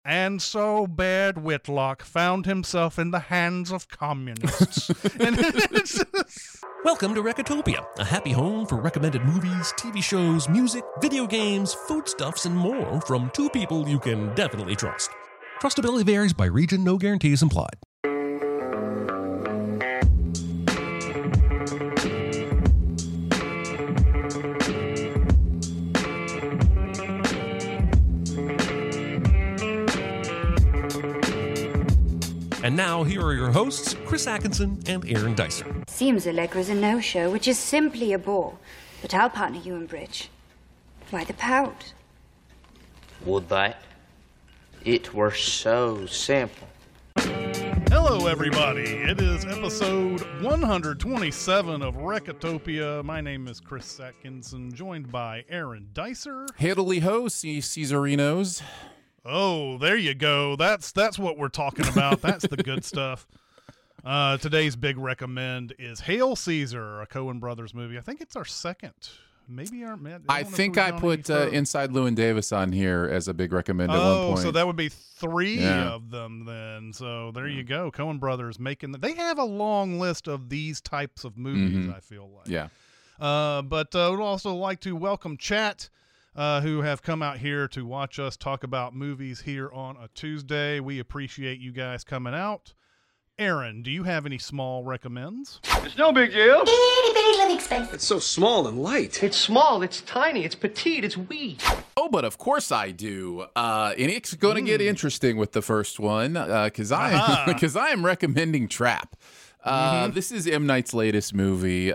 And so Baird Whitlock found himself in the hands of communists. And it's just... Welcome to Recotopia, a happy home for recommended movies, TV shows, music, video games, foodstuffs, and more from two people you can definitely trust. Trustability varies by region, no guarantees implied. And now, here are your hosts, Chris Atkinson and Aaron Dicer. Seems Allegra's a no-show, which is simply a bore. But I'll partner you in bridge. Why the pout? Would that? It were so simple. Hello, everybody. It is episode 127 of Recotopia. My name is Chris Atkinson, joined by Aaron Dicer. Hiddly ho, Caesarinos. Oh, there you go. That's what we're talking about. That's the good stuff. Today's big recommend is Hail Caesar, a Coen Brothers movie. I think it's our second. Maybe our. I think I put Inside Llewyn Davis on here as a big recommend at one point. Oh, so that would be three of them then. So there you go. Coen Brothers making. They have a long list of these types of movies, I feel like. Yeah. But I would also like to welcome chat. Who have come out here to watch us talk about movies here on a Tuesday. We appreciate you guys coming out. Aaron, do you have any small recommends? It's no big deal. Itty bitty living space. It's so small and light. It's small, it's tiny, it's petite, it's wee. Oh, but of course I do. And it's going to get interesting with the first one because I am recommending Trap. This is M. Night's latest movie.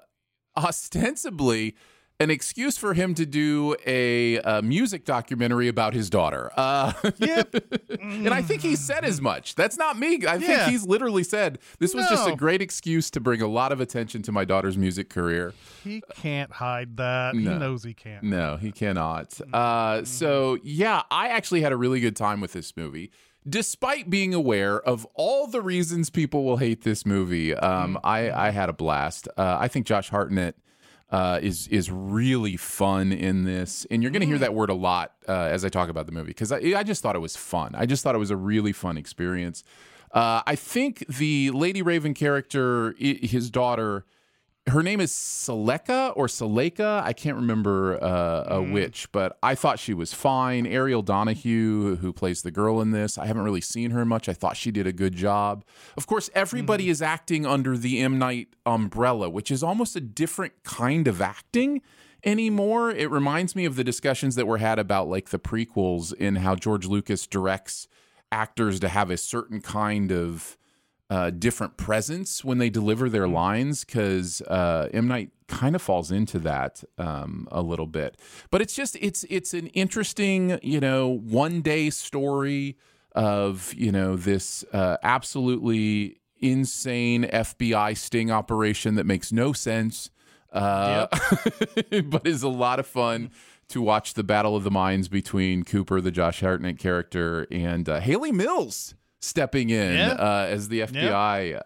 Ostensibly an excuse for him to do a music documentary about his daughter. Yep. And I think he said as much. That's not me. I think he's literally said, this was just a great excuse to bring a lot of attention to my daughter's music career. He can't hide that. No. He knows he can't. No, he cannot. So, yeah, I actually had a really good time with this movie. Despite being aware of all the reasons people will hate this movie, I had a blast. I think Josh Hartnett is really fun in this, and you're going to hear that word a lot as I talk about the movie because I just thought it was fun. I just thought it was a really fun experience. I think the Lady Raven character, his daughter, her name is Seleka. I can't remember which, but I thought she was fine. Ariel Donahue, who plays the girl in this, I haven't really seen her much. I thought she did a good job. Of course, everybody is acting under the M. Night umbrella, which is almost a different kind of acting anymore. It reminds me of the discussions that were had about like the prequels and how George Lucas directs actors to have a certain kind of different presence when they deliver their lines, because M. Night kind of falls into that a little bit. But it's just it's an interesting, one day story of, this absolutely insane FBI sting operation that makes no sense, but is a lot of fun to watch the battle of the minds between Cooper, the Josh Hartnett character, and Haley Mills stepping in as the FBI,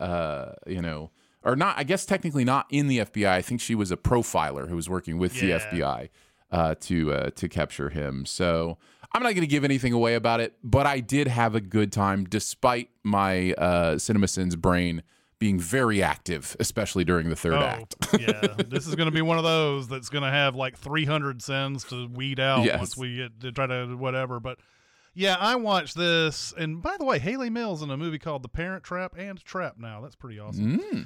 or not, I guess technically not in the FBI. I think she was a profiler who was working with the FBI to capture him. So I'm not going to give anything away about it, but I did have a good time despite my CinemaSins brain being very active, especially during the third act. This is going to be one of those that's going to have like 300 sins to weed out once we get to try to whatever, but yeah, I watched this, and by the way, Haley Mills in a movie called The Parent Trap and Trap now. That's pretty awesome.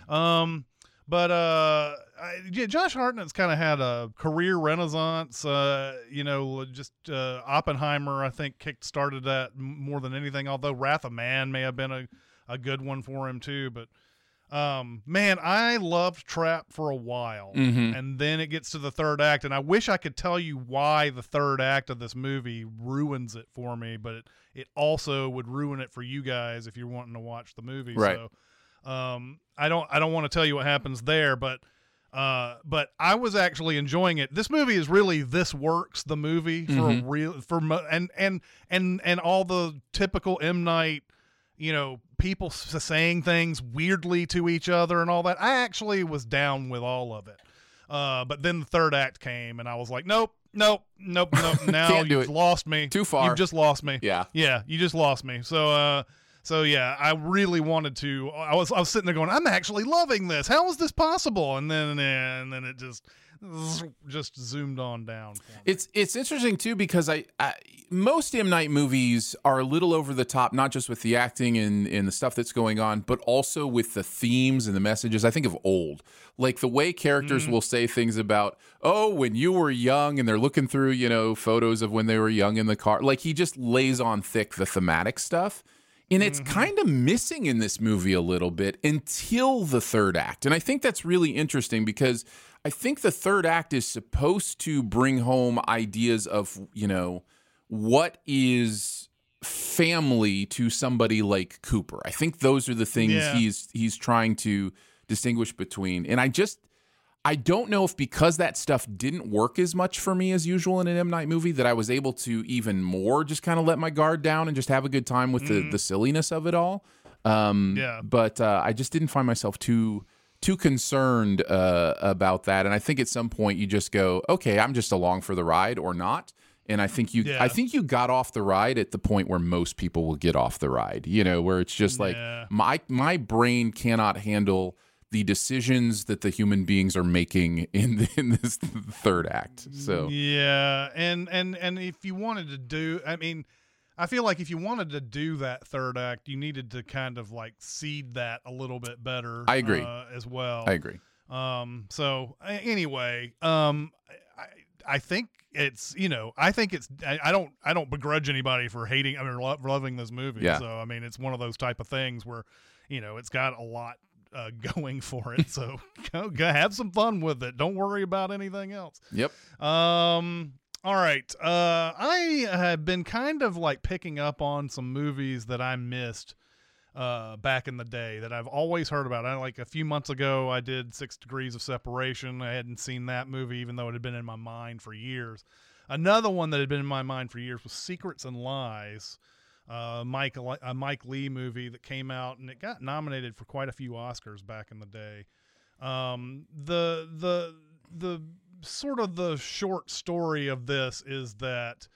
Josh Hartnett's kind of had a career renaissance. Oppenheimer, I think, started that more than anything, although Wrath of Man may have been a good one for him too, but man, I loved Trap for a while, and then it gets to the third act, and I wish I could tell you why the third act of this movie ruins it for me, but it also would ruin it for you guys if you're wanting to watch the movie. Right. So, I don't want to tell you what happens there, but I was actually enjoying it. This movie is really This Works, the movie for a real and all the typical M. Night, people saying things weirdly to each other and all that. I actually was down with all of it. But then the third act came and I was like, nope, Nope. Now Can't do you've it. lost me. Too far. You've just lost me. Yeah. You just lost me. So yeah, I really wanted to. I was sitting there going, I'm actually loving this. How is this possible? And then it just zoomed on down. It's interesting too because I most M. Night movies are a little over the top, not just with the acting and the stuff that's going on, but also with the themes and the messages. I think of Old, like the way characters will say things about, oh, when you were young, and they're looking through photos of when they were young in the car. Like he just lays on thick the thematic stuff. And it's kind of missing in this movie a little bit until the third act. And I think that's really interesting because I think the third act is supposed to bring home ideas of, what is family to somebody like Cooper. I think those are the things he's trying to distinguish between. And I don't know if because that stuff didn't work as much for me as usual in an M. Night movie that I was able to even more just kind of let my guard down and just have a good time with the silliness of it all. But I just didn't find myself too concerned about that. And I think at some point you just go, okay, I'm just along for the ride or not. And I think you got off the ride at the point where most people will get off the ride, where it's just like my brain cannot handle the decisions that the human beings are making in this third act. So and if you wanted to do, I feel like if you wanted to do that third act, you needed to kind of like seed that a little bit better. I agree as well. I agree. So anyway, I think it's I don't begrudge anybody for hating loving this movie. Yeah. So it's one of those type of things where it's got a lot going for it, so go have some fun with it. Don't worry about anything else. Yep. All right. I have been kind of like picking up on some movies that I missed back in the day that I've always heard about. Like a few months ago, I did 6 Degrees of Separation. I hadn't seen that movie, even though it had been in my mind for years. Another one that had been in my mind for years was Secrets and Lies. A Mike Lee movie that came out, and it got nominated for quite a few Oscars back in the day. The sort of the short story of this is that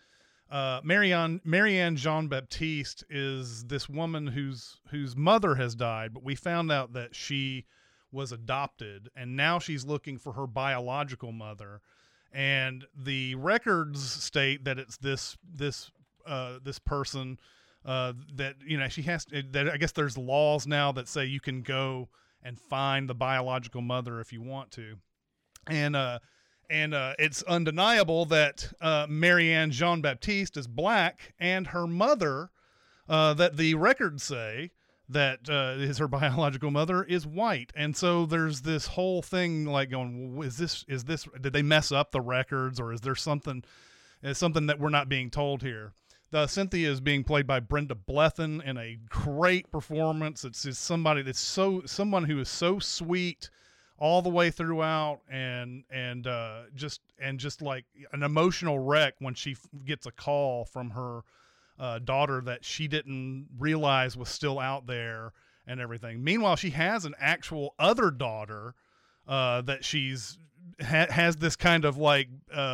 Marianne Jean-Baptiste is this woman whose mother has died, but we found out that she was adopted, and now she's looking for her biological mother. And the records state that it's this person that she has to, that I guess there's laws now that say you can go and find the biological mother if you want to. And it's undeniable that Marianne Jean-Baptiste is black, and her mother, that the records say that is her biological mother, is white. And so there's this whole thing like going, is this did they mess up the records, or is there something that we're not being told here? Cynthia is being played by Brenda Blethyn in a great performance. It's just someone who is so sweet all the way throughout, and just like an emotional wreck when she gets a call from her daughter that she didn't realize was still out there and everything. Meanwhile, she has an actual other daughter that she's has this kind of like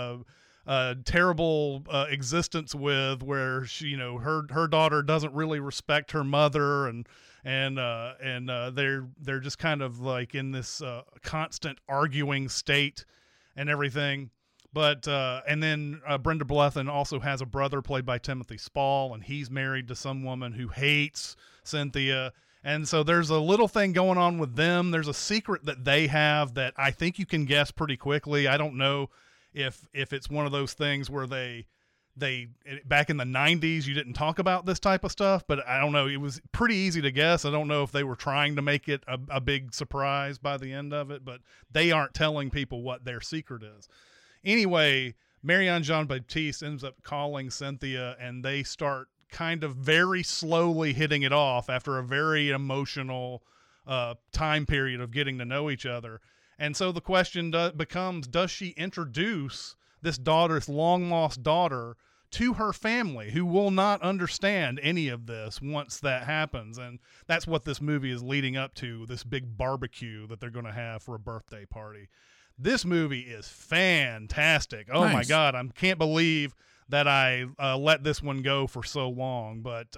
terrible existence with, where she, her daughter doesn't really respect her mother, and they're just kind of like in this constant arguing state and everything. But and then Brenda Blethyn also has a brother played by Timothy Spall, and he's married to some woman who hates Cynthia. And so there's a little thing going on with them. There's a secret that they have that I think you can guess pretty quickly. I don't know if it's one of those things where they back in the 90s you didn't talk about this type of stuff, but I don't know. It was pretty easy to guess. I don't know if they were trying to make it a big surprise by the end of it, but they aren't telling people what their secret is. Anyway, Marianne Jean-Baptiste ends up calling Cynthia, and they start kind of very slowly hitting it off after a very emotional time period of getting to know each other. And so the question becomes, does she introduce this long lost daughter to her family, who will not understand any of this once that happens? And that's what this movie is leading up to, this big barbecue that they're going to have for a birthday party. This movie is fantastic. Oh my Nice. God, I can't believe that I let this one go for so long. But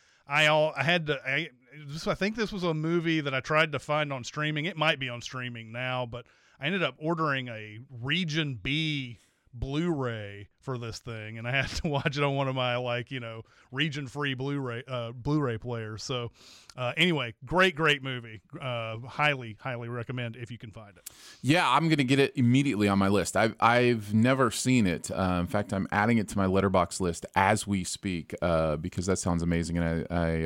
I think this was a movie that I tried to find on streaming. It might be on streaming now, but I ended up ordering a Region B Blu-ray for this thing, and I had to watch it on one of my region-free Blu-ray players. So anyway, great movie. Highly recommend if you can find it. Yeah, I'm gonna get it immediately on my list. I've never seen it. In fact, I'm adding it to my Letterboxd list as we speak because that sounds amazing, and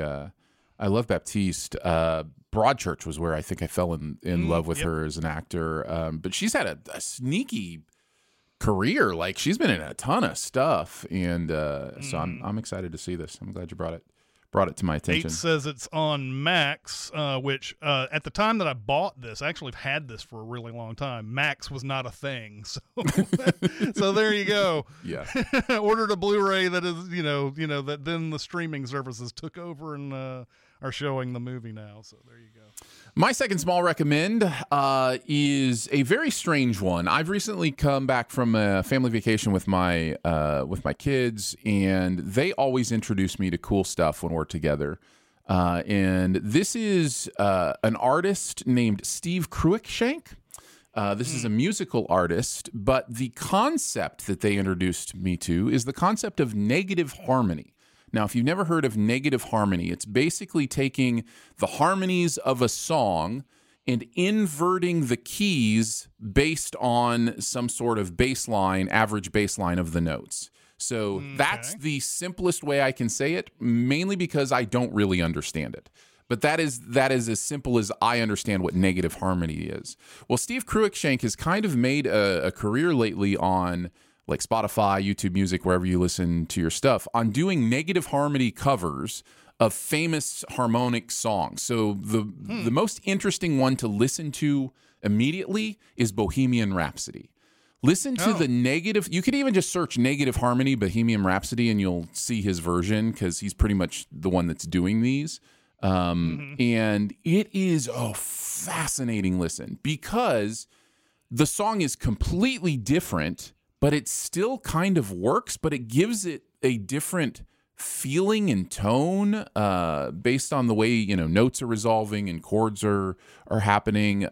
I love Baptiste. Broadchurch was where I think I fell in love with her as an actor. But she's had a sneaky career. Like, she's been in a ton of stuff, and so I'm excited to see this. I'm glad you brought it to my attention. 8 says it's on Max, which at the time that I bought this, I actually have had this for a really long time. Max was not a thing, so so there you go. Yeah, ordered a Blu-ray that is that then the streaming services took over and are showing the movie now. So there you go. My second small recommend is a very strange one. I've recently come back from a family vacation with my kids, and they always introduce me to cool stuff when we're together. And this is an artist named Steve Cruikshank. This is a musical artist, but the concept that they introduced me to is the concept of negative harmony. Now, if you've never heard of negative harmony, it's basically taking the harmonies of a song and inverting the keys based on some sort of average baseline of the notes. So that's the simplest way I can say it, mainly because I don't really understand it. But that is as simple as I understand what negative harmony is. Well, Steve Cruikshank has kind of made a career lately on like Spotify, YouTube Music, wherever you listen to your stuff, on doing negative harmony covers of famous harmonic songs. So the most interesting one to listen to immediately is Bohemian Rhapsody. Listen to the negative. You could even just search negative harmony Bohemian Rhapsody and you'll see his version because he's pretty much the one that's doing these. And it is a fascinating listen because the song is completely different, but it still kind of works, but it gives it a different feeling and tone based on the way, notes are resolving and chords are happening.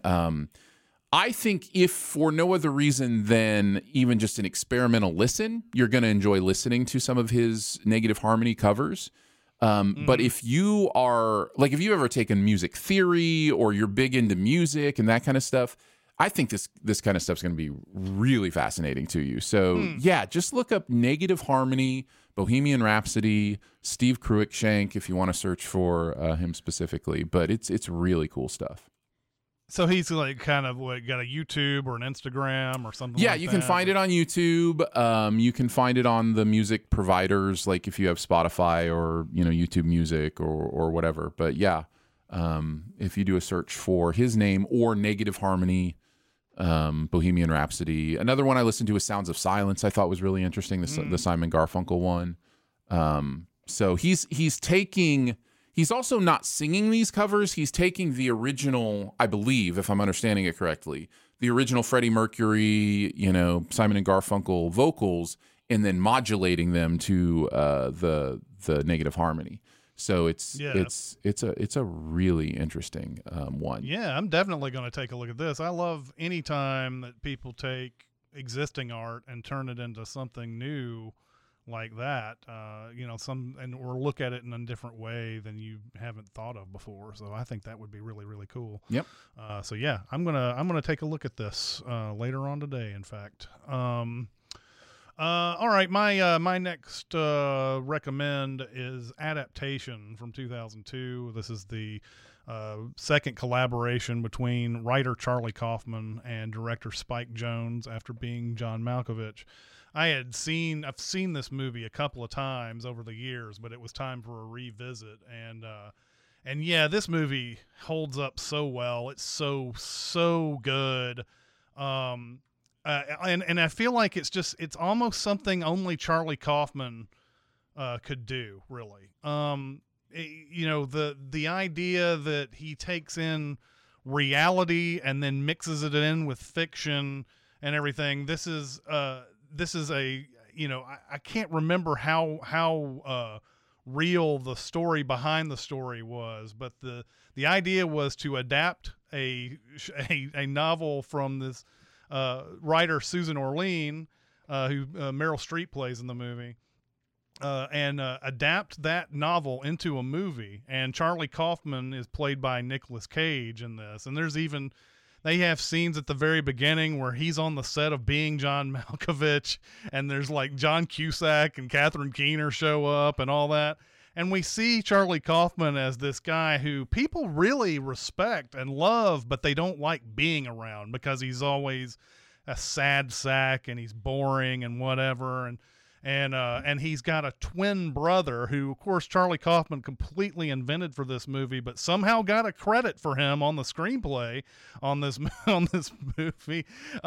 I think if for no other reason than even just an experimental listen, you're going to enjoy listening to some of his negative harmony covers. But if you are, like, if you've ever taken music theory or you're big into music and that kind of stuff, I think this kind of stuff's going to be really fascinating to you. So yeah, just look up negative harmony, Bohemian Rhapsody, Steve Cruikshank if you want to search for him specifically. But it's really cool stuff. So he's like kind of got a YouTube or an Instagram or something. Yeah, like you that. can find it on YouTube. You can find it on the music providers, like if you have Spotify or YouTube Music or whatever. But yeah, if you do a search for his name or negative harmony, Bohemian Rhapsody. Another one I listened to is Sounds of Silence. I thought was really interesting. The Simon Garfunkel one. So he's taking. He's also not singing these covers. He's taking the original, I believe, if I'm understanding it correctly, the original Freddie Mercury, Simon and Garfunkel vocals, and then modulating them to the negative harmony. So it's a really interesting one. Yeah, I'm definitely going to take a look at this. I love any time that people take existing art and turn it into something new like that, or look at it in a different way than you haven't thought of before. So I think that would be really, really cool. Yep. So yeah, I'm gonna take a look at this later on today. In fact. All right, my next recommend is Adaptation from 2002. This is the second collaboration between writer Charlie Kaufman and director Spike Jonze after being John Malkovich. I've seen this movie a couple of times over the years, but it was time for a revisit. And yeah, this movie holds up so well. It's so good. And I feel like it's almost something only Charlie Kaufman could do, really. The idea that he takes in reality and then mixes it in with fiction and everything. This is a, I can't remember how real the story behind the story was, but the idea was to adapt a novel from this writer Susan Orlean, who Meryl Streep plays in the movie, and adapt that novel into a movie. And Charlie Kaufman is played by Nicolas Cage in this. And they have scenes at the very beginning where he's on the set of Being John Malkovich, and there's like John Cusack and Catherine Keener show up and all that. And we see Charlie Kaufman as this guy who people really respect and love, but they don't like being around because he's always a sad sack and he's boring and whatever. And he's got a twin brother who, of course, Charlie Kaufman completely invented for this movie, but somehow got a credit for him on the screenplay on this movie.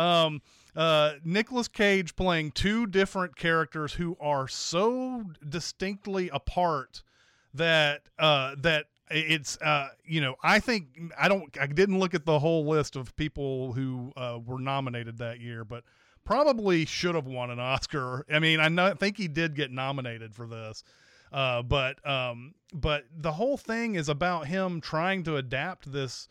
Nicolas Cage playing two different characters who are so distinctly apart that it's I think I didn't look at the whole list of people who were nominated that year, but probably should have won an Oscar. I mean, I think he did get nominated for this, but the whole thing is about him trying to adapt this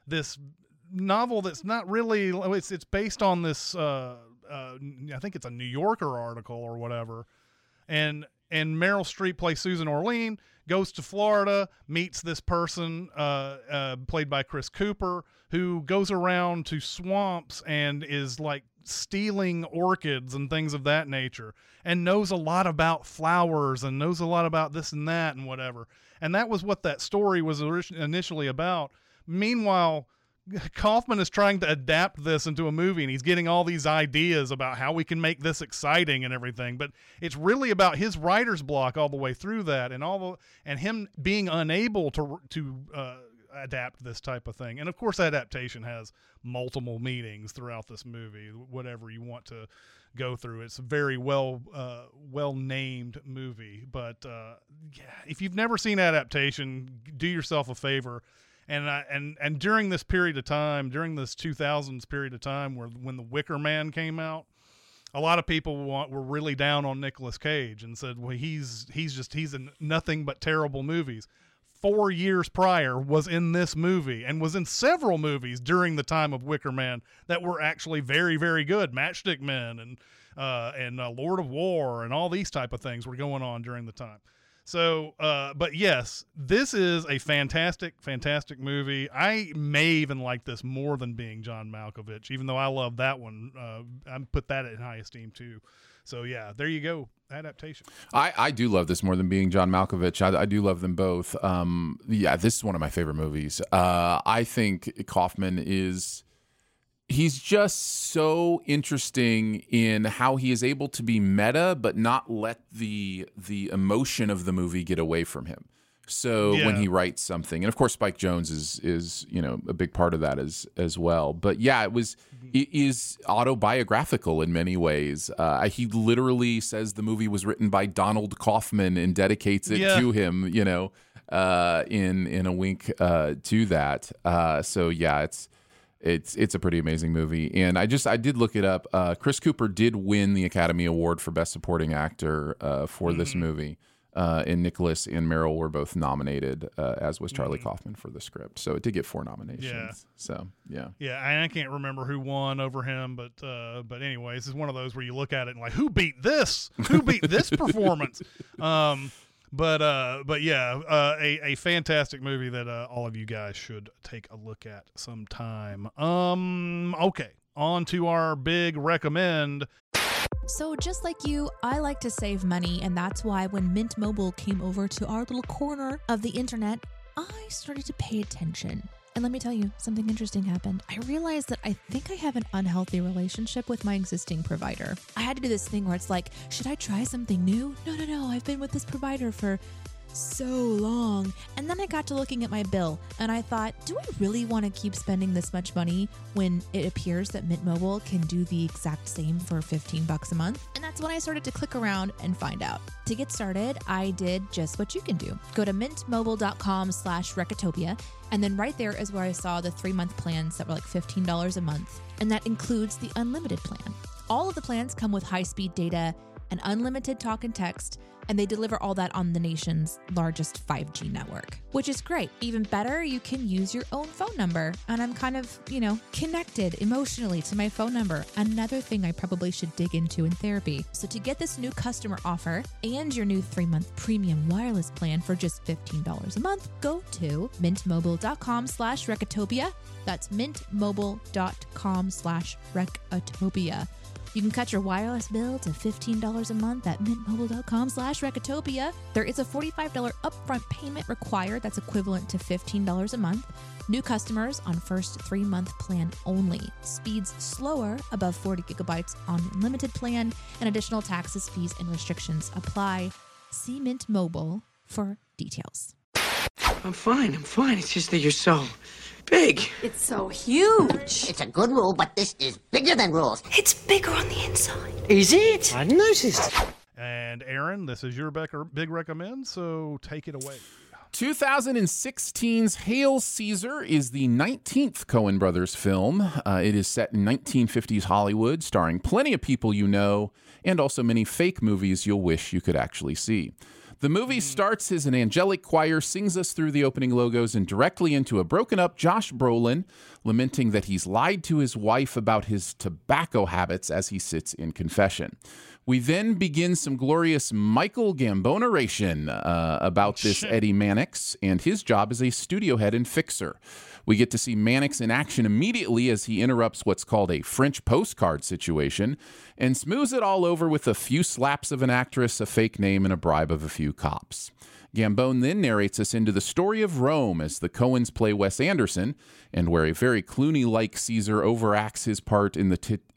novel that's not really. It's based on this. I think it's a New Yorker article or whatever, and Meryl Streep plays Susan Orlean, goes to Florida, meets this person played by Chris Cooper, who goes around to swamps and is like stealing orchids and things of that nature, and knows a lot about flowers and knows a lot about this and that and whatever. And that was what that story was initially about. Meanwhile, Kaufman is trying to adapt this into a movie, and he's getting all these ideas about how we can make this exciting and everything. But it's really about his writer's block all the way through that, and him being unable to adapt this type of thing. And of course, adaptation has multiple meanings throughout this movie, whatever you want to go through. It's a very well named movie. But if you've never seen adaptation, do yourself a favor. And during this period of time, during this 2000s period of time when The Wicker Man came out, a lot of people were really down on Nicolas Cage and said, well, he's in nothing but terrible movies. 4 years prior was in this movie and was in several movies during the time of Wicker Man that were actually very, very good. Matchstick Men and Lord of War and all these type of things were going on during the time. So, but yes, this is a fantastic, fantastic movie. I may even like this more than Being John Malkovich, even though I love that one. I put that in high esteem too. So yeah, there you go. Adaptation. I do love this more than Being John Malkovich. I do love them both. Yeah, this is one of my favorite movies. I think Kaufman he's just so interesting in how he is able to be meta, but not let the emotion of the movie get away from him. So when he writes something, and of course Spike Jonze is a big part of that as well. But yeah, it is autobiographical in many ways. He literally says the movie was written by Donald Kaufman and dedicates it to him. In a wink to that. So yeah, it's a pretty amazing movie. And I did look it up. Chris Cooper did win the Academy Award for Best Supporting Actor for this movie. And Nicholas and Meryl were both nominated, as was Charlie Kaufman for the script. So it did get 4 nominations. Yeah. So yeah. Yeah, I can't remember who won over him, but anyways, it's one of those where you look at it and like, who beat this? Who beat this performance? But yeah, a fantastic movie that all of you guys should take a look at sometime. Okay, on to our big recommend. So just like you, I like to save money, and that's why when Mint Mobile came over to our little corner of the internet, I started to pay attention. And let me tell you, something interesting happened. I realized that I think I have an unhealthy relationship with my existing provider. I had to do this thing where it's like, should I try something new? No, I've been with this provider for so long. And then I got to looking at my bill and I thought, do I really want to keep spending this much money when it appears that Mint Mobile can do the exact same for $15 a month? And that's when I started to click around and find out. To get started, I did just what you can do. Go to mintmobile.com/Recotopia, and then right there is where I saw the 3-month plans that were like $15 a month, and that includes the unlimited plan. All of the plans come with high-speed data and unlimited talk and text, and they deliver all that on the nation's largest 5G network, which is great. Even better, you can use your own phone number, and I'm kind of, connected emotionally to my phone number. Another thing I probably should dig into in therapy. So to get this new customer offer and your new 3-month premium wireless plan for just $15 a month, go to mintmobile.com/Recotopia. That's mintmobile.com/Recotopia. You can cut your wireless bill to $15 a month at mintmobile.com/Recotopia. There is a $45 upfront payment required that's equivalent to $15 a month. New customers on first 3-month plan only. Speeds slower above 40 gigabytes on unlimited plan, and additional taxes, fees, and restrictions apply. See Mint Mobile for details. I'm fine. It's just that you're so big. It's so huge. It's a good rule, but this is bigger than rules. It's bigger on the inside. Is it? I noticed. And Aaron, this is your big recommend, so take it away. 2016's Hail Caesar is the 19th Coen Brothers film. It is set in 1950s Hollywood, starring plenty of people you know, and also many fake movies you'll wish you could actually see. The movie starts as an angelic choir sings us through the opening logos and directly into a broken-up Josh Brolin, lamenting that he's lied to his wife about his tobacco habits as he sits in confession. We then begin some glorious Michael Gambon-eration about this Eddie Mannix and his job as a studio head and fixer. We get to see Mannix in action immediately as he interrupts what's called a French postcard situation and smooths it all over with a few slaps of an actress, a fake name, and a bribe of a few cops. Gambon then narrates us into the story of Rome as the Coens play Wes Anderson, and where a very Clooney-like Caesar overacts his part in the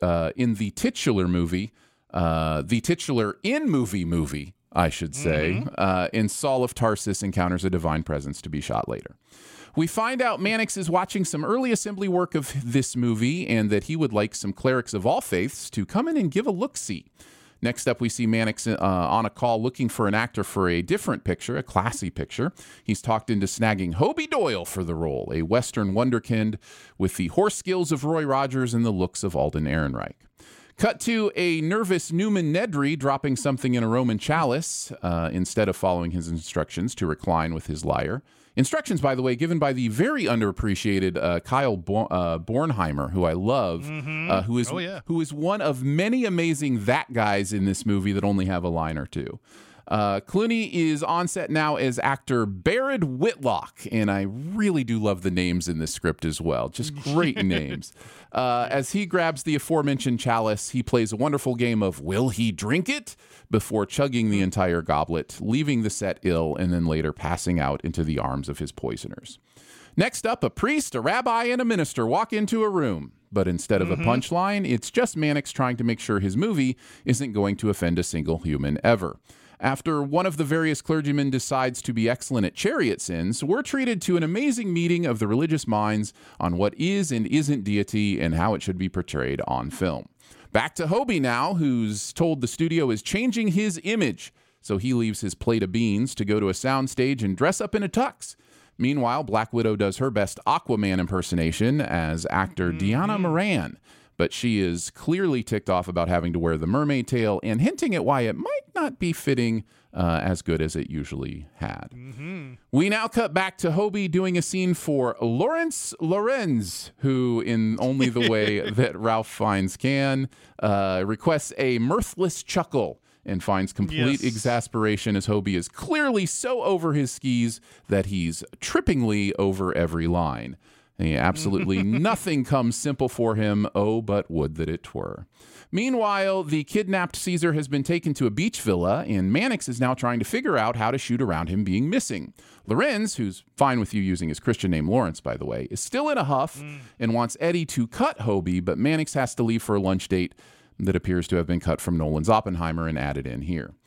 titular movie, the titular in-movie, I should say, in Saul of Tarsus encounters a divine presence to be shot later. We find out Mannix is watching some early assembly work of this movie and that he would like some clerics of all faiths to come in and give a look-see. Next up, we see Mannix on a call looking for an actor for a different picture, a classy picture. He's talked into snagging Hobie Doyle for the role, a Western wonderkind with the horse skills of Roy Rogers and the looks of Alden Ehrenreich. Cut to a nervous Newman Nedry dropping something in a Roman chalice instead of following his instructions to recline with his lyre. Instructions, by the way, given by the very underappreciated Kyle Bornheimer, who I love, who is one of many amazing that guys in this movie that only have a line or two. Clooney is on set now as actor Baird Whitlock, and I really do love the names in this script as well. Just great names. As he grabs the aforementioned chalice, he plays a wonderful game of Will He Drink It? Before chugging the entire goblet, leaving the set ill, and then later passing out into the arms of his poisoners. Next up, a priest, a rabbi, and a minister walk into a room. But instead of a punchline, it's just Mannix trying to make sure his movie isn't going to offend a single human ever. After one of the various clergymen decides to be excellent at chariot sins, we're treated to an amazing meeting of the religious minds on what is and isn't deity and how it should be portrayed on film. Back to Hobie now, who's told the studio is changing his image, so he leaves his plate of beans to go to a soundstage and dress up in a tux. Meanwhile, Black Widow does her best Aquaman impersonation as actor Deanna Moran, but she is clearly ticked off about having to wear the mermaid tail and hinting at why it might not be fitting as good as it usually had. We now cut back to Hobie doing a scene for Lawrence Lorenz, who, in only the way that Ralph Fiennes can, requests a mirthless chuckle and finds complete exasperation as Hobie is clearly so over his skis that he's trippingly over every line. And absolutely nothing comes simple for him. Oh, but would that it were. Meanwhile, the kidnapped Caesar has been taken to a beach villa, and Mannix is now trying to figure out how to shoot around him being missing. Lorenz, who's fine with you using his Christian name Lawrence, by the way, is still in a huff and wants Eddie to cut Hobie, but Mannix has to leave for a lunch date that appears to have been cut from Nolan's Oppenheimer and added in here.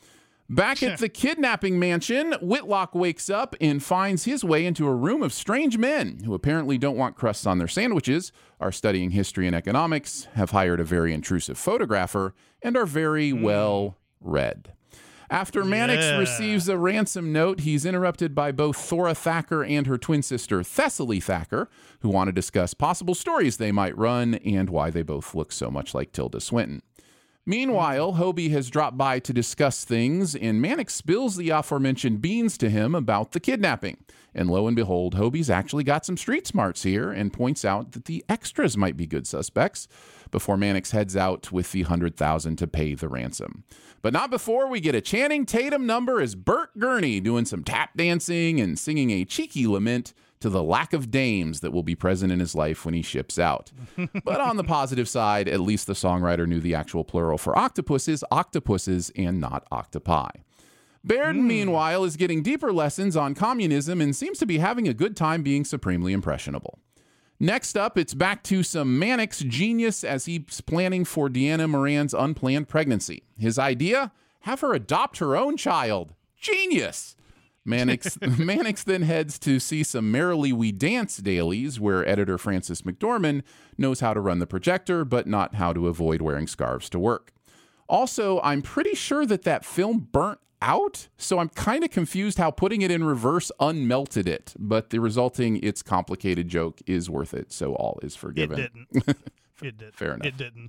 Back at the kidnapping mansion, Whitlock wakes up and finds his way into a room of strange men who apparently don't want crusts on their sandwiches, are studying history and economics, have hired a very intrusive photographer, and are very well read. After Mannix receives a ransom note, he's interrupted by both Thora Thacker and her twin sister Thessaly Thacker, who want to discuss possible stories they might run and why they both look so much like Tilda Swinton. Meanwhile, Hobie has dropped by to discuss things, and Mannix spills the aforementioned beans to him about the kidnapping. And lo and behold, Hobie's actually got some street smarts here and points out that the extras might be good suspects before Mannix heads out with the $100,000 to pay the ransom. But not before we get a Channing Tatum number as Bert Gurney doing some tap dancing and singing a cheeky lament to the lack of dames that will be present in his life when he ships out. But on the positive side, at least the songwriter knew the actual plural for octopuses, and not octopi. Baird, meanwhile, is getting deeper lessons on communism and seems to be having a good time being supremely impressionable. Next up, it's back to some Mannix genius as he's planning for Deanna Moran's unplanned pregnancy. His idea? Have her adopt her own child. Genius! Mannix then heads to see some Merrily We Dance dailies where editor Francis McDormand knows how to run the projector, but not how to avoid wearing scarves to work. Also, I'm pretty sure that film burnt out, so I'm kind of confused how putting it in reverse unmelted it, but the resulting It's Complicated joke is worth it, so all is forgiven. It didn't. It did. Fair enough. It didn't.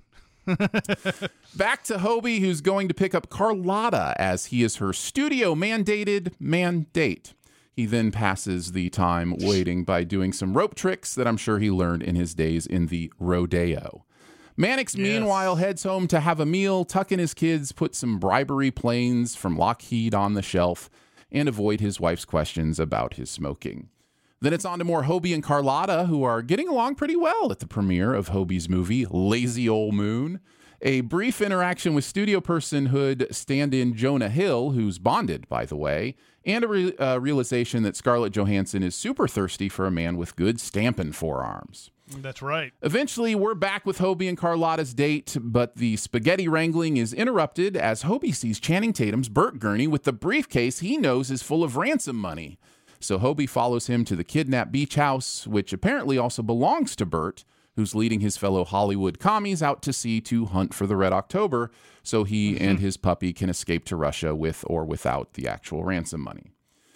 Back to Hobie, who's going to pick up Carlotta as he is her studio-mandated mandate. He then passes the time waiting by doing some rope tricks that I'm sure he learned in his days in the rodeo. Mannix, meanwhile, heads home to have a meal, tuck in his kids, put some bribery planes from Lockheed on the shelf, and avoid his wife's questions about his smoking. Then it's on to more Hobie and Carlotta, who are getting along pretty well at the premiere of Hobie's movie, Lazy Ol' Moon. A brief interaction with studio personhood stand-in Jonah Hill, who's bonded, by the way, and a realization that Scarlett Johansson is super thirsty for a man with good stampin' forearms. That's right. Eventually, we're back with Hobie and Carlotta's date, but the spaghetti wrangling is interrupted as Hobie sees Channing Tatum's Bert Gurney with the briefcase he knows is full of ransom money. So Hobie follows him to the kidnapped beach house, which apparently also belongs to Bert, who's leading his fellow Hollywood commies out to sea to hunt for the Red October so he and his puppy can escape to Russia with or without the actual ransom money.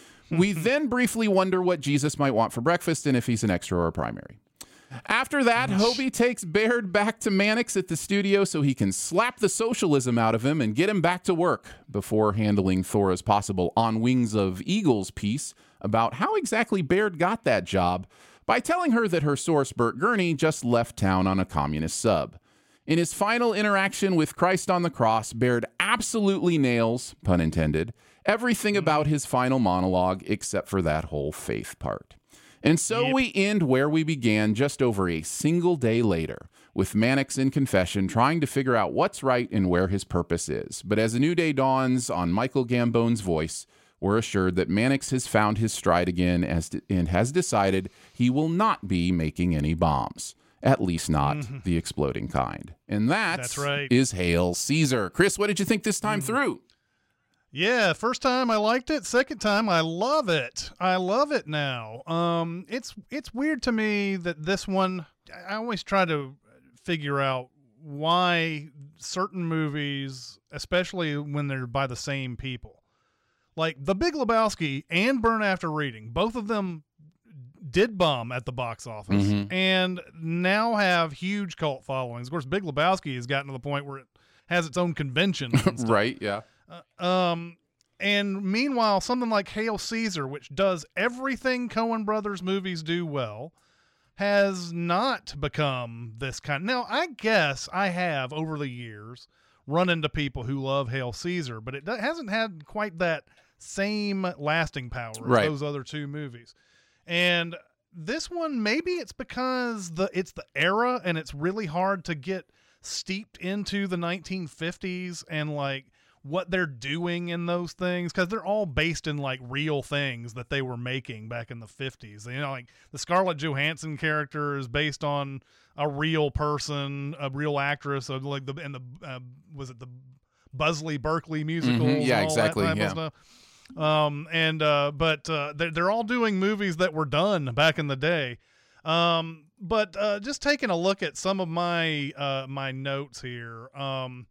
We then briefly wonder what Jesus might want for breakfast and if he's an extra or a primary. After that, Hobie takes Baird back to Mannix at the studio so he can slap the socialism out of him and get him back to work before handling Thora's possible On Wings of Eagles piece about how exactly Baird got that job by telling her that her source, Bert Gurney, just left town on a communist sub. In his final interaction with Christ on the cross, Baird absolutely nails, pun intended, everything about his final monologue except for that whole faith part. And so we end where we began just over a single day later, with Mannix in confession trying to figure out what's right and where his purpose is. But as a new day dawns on Michael Gambone's voice, we're assured that Mannix has found his stride again and has decided he will not be making any bombs. At least not the exploding kind. And that's right. Is Hail Caesar. Chris, what did you think this time through? Yeah, first time I liked it. Second time I love it. I love it now. It's weird to me that this one, I always try to figure out why certain movies, especially when they're by the same people, like The Big Lebowski and Burn After Reading, both of them did bomb at the box office and now have huge cult followings. Of course, Big Lebowski has gotten to the point where it has its own convention. Right, yeah. And meanwhile, something like Hail Caesar, which does everything Coen Brothers movies do well, has not become this kind. Now, I guess I have, over the years, run into people who love Hail Caesar, but it hasn't had quite that same lasting power as those other two movies. And this one, maybe it's because it's the era and it's really hard to get steeped into the 1950s and like what they're doing in those things, because they're all based in like real things that they were making back in the 50s. You know, like the Scarlett Johansson character is based on a real person, a real actress. Like was it the Buzzley Berkeley musicals. Yeah, and all exactly. That type of stuff. But they're all doing movies that were done back in the day. But just taking a look at some of my my notes here. I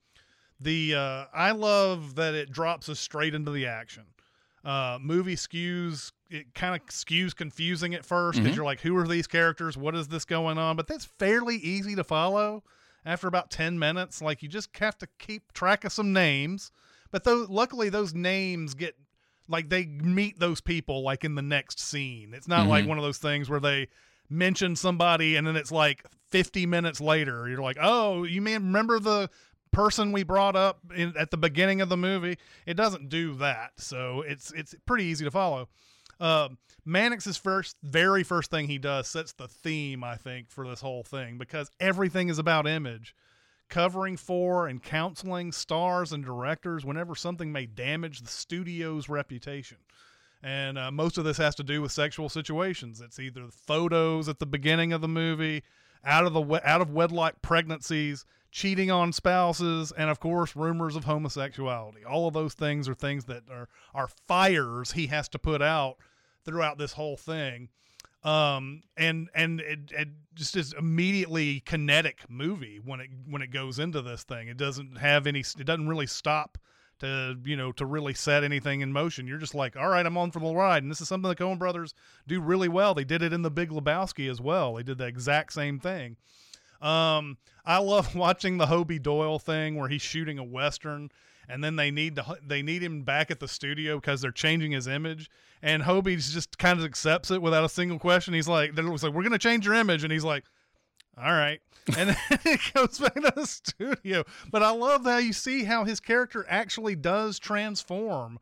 love that it drops us straight into the action. Movie it kind of skews confusing at first because you're like, who are these characters? What is this going on? But that's fairly easy to follow after about 10 minutes. Like, you just have to keep track of some names. But luckily those names they meet those people like in the next scene. It's not like one of those things where they mention somebody and then it's like 50 minutes later. You're like, oh, you remember the person we brought up at the beginning of the movie? It doesn't do that. So it's pretty easy to follow. Mannix's very first thing he does sets the theme, I think, for this whole thing, because everything is about image, covering for and counseling stars and directors whenever something may damage the studio's reputation. And most of this has to do with sexual situations. It's either photos at the beginning of the movie, out of wedlock pregnancies, cheating on spouses, and of course rumors of homosexuality. All of those things are things that are fires he has to put out throughout this whole thing. And it just is immediately kinetic movie when it goes into this thing. It doesn't really stop to really set anything in motion. You're just like, all right, I'm on for the ride. And this is something the Coen brothers do really well. They did it in The Big Lebowski as well. They did the exact same thing. I love watching the Hobie Doyle thing where he's shooting a Western and then they need him back at the studio because they're changing his image. And Hobie just kind of accepts it without a single question. He's like, we're going to change your image. And he's like, all right. And then it goes back to the studio. But I love how you see how his character actually does transform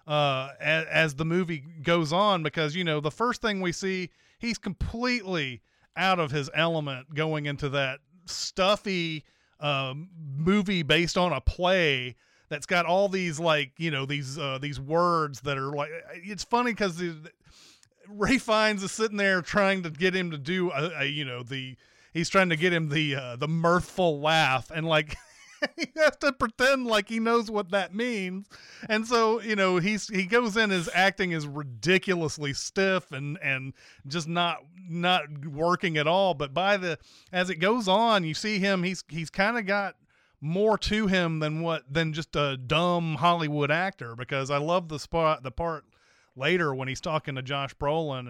as the movie goes on, because, the first thing we see, he's completely out of his element going into that stuffy movie based on a play that's got all these these words that are like, it's funny because Ray Fiennes is sitting there trying to get him to do he's trying to get him the mirthful laugh, and like he has to pretend like he knows what that means. And so, he goes in as acting as ridiculously stiff and just not working at all. But as it goes on, you see him, he's kind of got more to him than just a dumb Hollywood actor, because I love the part later when he's talking to Josh Brolin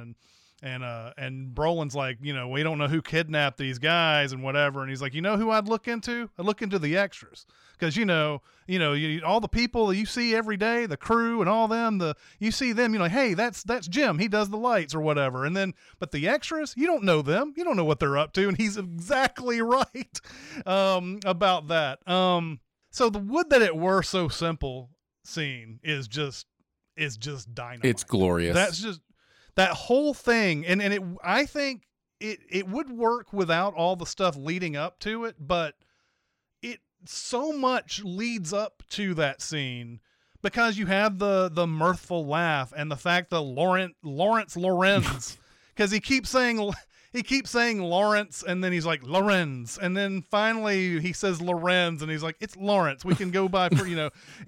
and Brolin's like, we don't know who kidnapped these guys and whatever. And he's like, who I'd look into? I'd look into the extras. Because, all the people that you see every day, the crew and all them, you see them, hey, that's Jim. He does the lights or whatever. But the extras, you don't know them. You don't know what they're up to. And he's exactly right about that. So the would that it were so simple scene is just dynamite. It's glorious. That's just that whole thing. And I think it would work without all the stuff leading up to it, but it so much leads up to that scene because you have the mirthful laugh and the fact that Lawrence Lorenz, because he keeps saying Lawrence, and then he's like Lorenz, and then finally he says Lorenz, and he's like, it's Lawrence. We can go by for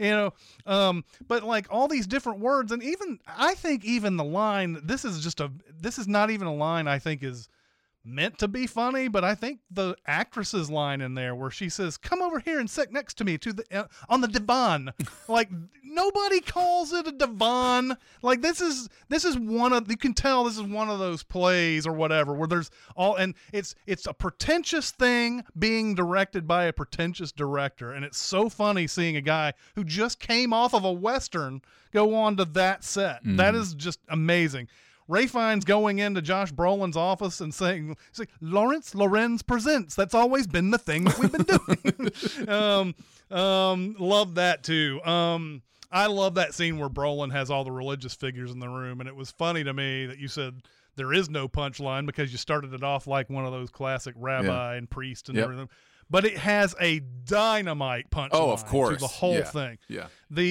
but like all these different words, and I think even the line, this is not even a line I think is meant to be funny, but I think the actress's line in there where she says, "Come over here and sit next to me on the divan," like nobody calls it a divan. Like this is you can tell this is one of those plays or whatever where there's and it's a pretentious thing being directed by a pretentious director, and it's so funny seeing a guy who just came off of a Western go on to that set. That is just amazing. Ray Fiennes going into Josh Brolin's office and saying, Lawrence Lorenz presents. That's always been the thing that we've been doing. Love that too. I love that scene where Brolin has all the religious figures in the room. And it was funny to me that you said there is no punchline because you started it off like one of those classic rabbi and priest and everything. But it has a dynamite punchline. Oh, of course. To the whole thing. Yeah.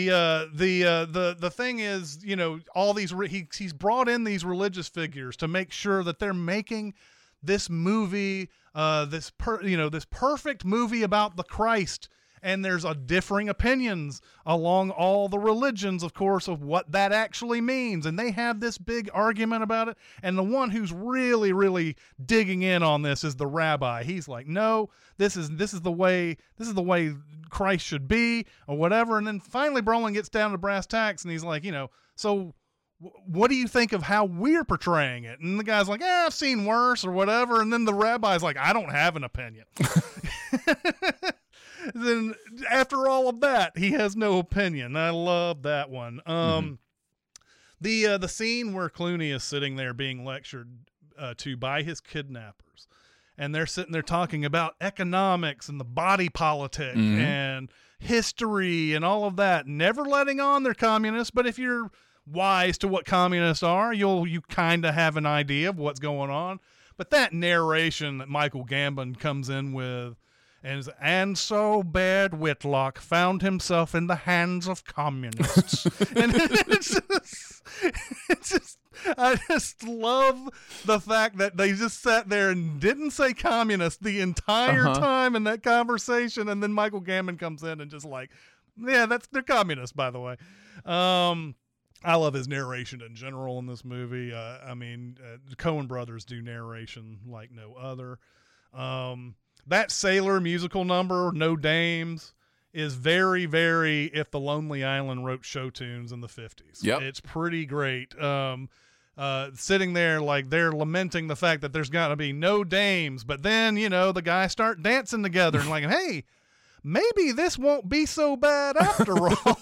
The thing is, all these he's brought in these religious figures to make sure that they're making this movie, this perfect movie about the Christ, And there's a differing opinions along all the religions, of course, of what that actually means. And they have this big argument about it. And the one who's really, really digging in on this is the rabbi. He's like, no, this is the way Christ should be, or whatever. And then finally Brolin gets down to brass tacks, and he's like, so what do you think of how we're portraying it? And the guy's like, I've seen worse or whatever. And then the rabbi's like, I don't have an opinion. Then after all of that, he has no opinion. I love that one. The scene where Clooney is sitting there being lectured to by his kidnappers, and they're sitting there talking about economics and the body politic and history and all of that, never letting on they're communists, but if you're wise to what communists are, you kind of have an idea of what's going on. But that narration that Michael Gambon comes in with, and so Baird Whitlock found himself in the hands of communists. And it's just I just love the fact that they just sat there and didn't say communist the entire time in that conversation, and then Michael Gambon comes in and just like, yeah, they're communists, by the way. I love his narration in general in this movie. The Coen brothers do narration like no other. That Sailor musical number, No Dames, is very, very If the Lonely Island wrote show tunes in the 50s. Yep. It's pretty great. Sitting there like they're lamenting the fact that there's got to be no dames, but then, the guys start dancing together and like, hey, maybe this won't be so bad after all.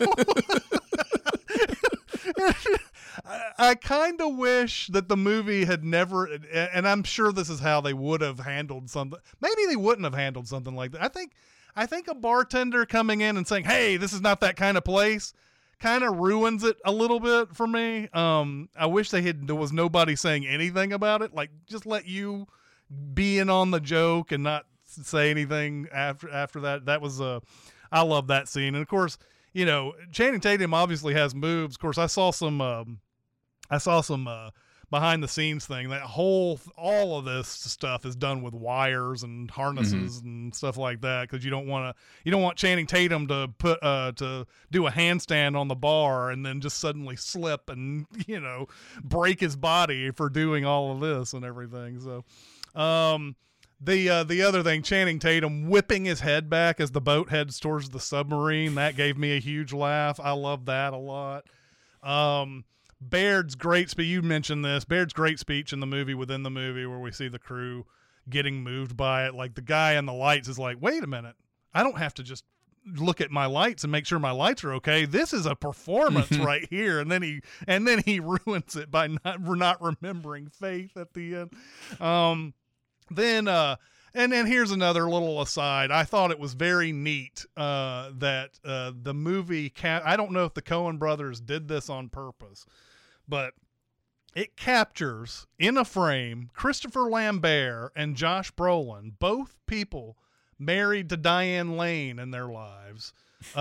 I kind of wish that the movie had never, and I'm sure this is how they would have handled something. Maybe they wouldn't have handled something like that. I think a bartender coming in and saying, hey, this is not that kind of place, kind of ruins it a little bit for me. I wish there was nobody saying anything about it. Like, just let you be in on the joke and not say anything after that. That was I love that scene. And of course, Channing Tatum obviously has moves. Of course, I saw some behind the scenes thing. That all of this stuff is done with wires and harnesses and stuff like that, because you don't want Channing Tatum to to do a handstand on the bar and then just suddenly slip and break his body for doing all of this and everything. So, The other thing, Channing Tatum whipping his head back as the boat heads towards the submarine, that gave me a huge laugh. I love that a lot. Baird's great speech, you mentioned this, Baird's great speech in the movie, within the movie, where we see the crew getting moved by it. Like, the guy in the lights is like, wait a minute, I don't have to just look at my lights and make sure my lights are okay. This is a performance right here. And then he ruins it by not remembering Faith at the end. And then here's another little aside. I thought it was very neat that the movie, I don't know if the Coen brothers did this on purpose, but it captures in a frame Christopher Lambert and Josh Brolin, both people married to Diane Lane in their lives.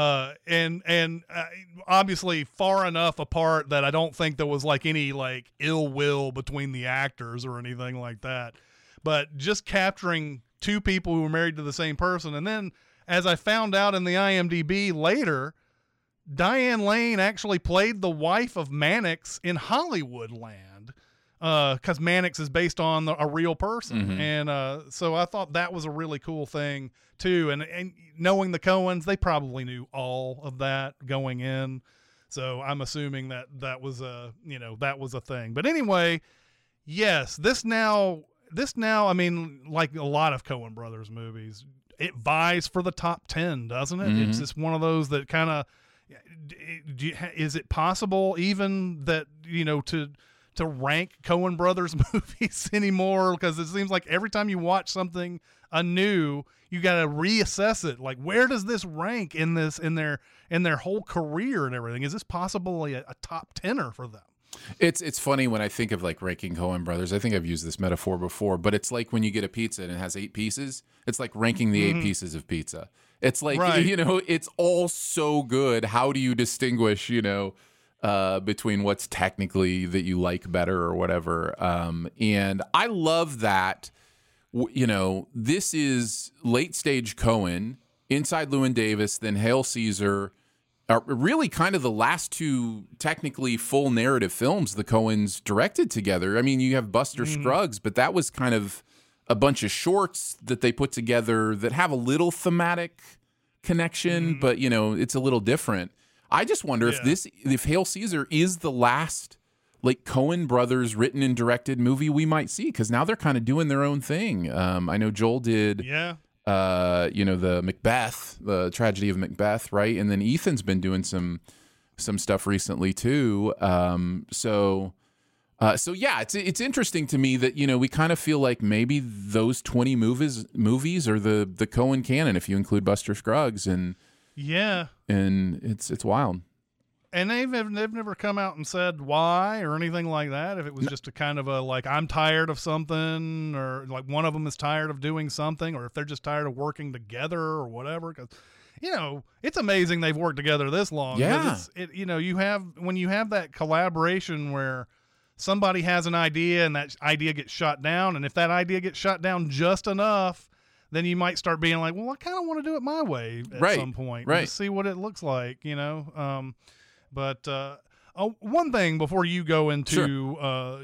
And obviously far enough apart that I don't think there was like any like ill will between the actors or anything like that. But just capturing two people who were married to the same person. And then, as I found out in the IMDb later, Diane Lane actually played the wife of Mannix in Hollywoodland, because Mannix is based on a real person. And so I thought that was a really cool thing, too. And knowing the Coens, they probably knew all of that going in. So I'm assuming that was a thing. But anyway, yes, this now, I mean, like a lot of Coen Brothers movies, it vies for the top 10, doesn't it? It's just one of those that kind of, is it possible even that, to rank Coen Brothers movies anymore? Because it seems like every time you watch something anew, you got to reassess it. Like, where does this rank in their whole career and everything? Is this possibly a top 10er for them? It's funny when I think of like ranking Coen Brothers. I think I've used this metaphor before, but it's like when you get a pizza and it has 8 pieces. It's like ranking the 8 pieces of pizza. It's like, it's all so good. How do you distinguish, between what's technically that you like better or whatever? And I love that, this is late stage Coen Inside Llewyn Davis, then Hail Caesar, are really kind of the last two technically full narrative films the Coens directed together. I mean, you have Buster Scruggs, but that was kind of a bunch of shorts that they put together that have a little thematic connection, but, you know, it's a little different. I just wonder if Hail Caesar is the last like Coen brothers written and directed movie we might see, because now they're kind of doing their own thing. I know Joel did, the Macbeth, the tragedy of Macbeth, right? And then Ethan's been doing some stuff recently too. So yeah, it's interesting to me that, you know, we kind of feel like maybe those 20 movies are the Coen canon if you include Buster Scruggs, and it's wild. And they've never come out and said why or anything like that. If it was just a kind of a, like, I'm tired of something, or like one of them is tired of doing something, or if they're just tired of working together or whatever. Because, you know, it's amazing they've worked together this long. Yeah. When you have that collaboration where somebody has an idea and that idea gets shot down, and if that idea gets shot down just enough, then you might start being like, well, I kind of want to do it my way at some point. Right. And see what it looks like, you know. But one thing before you go into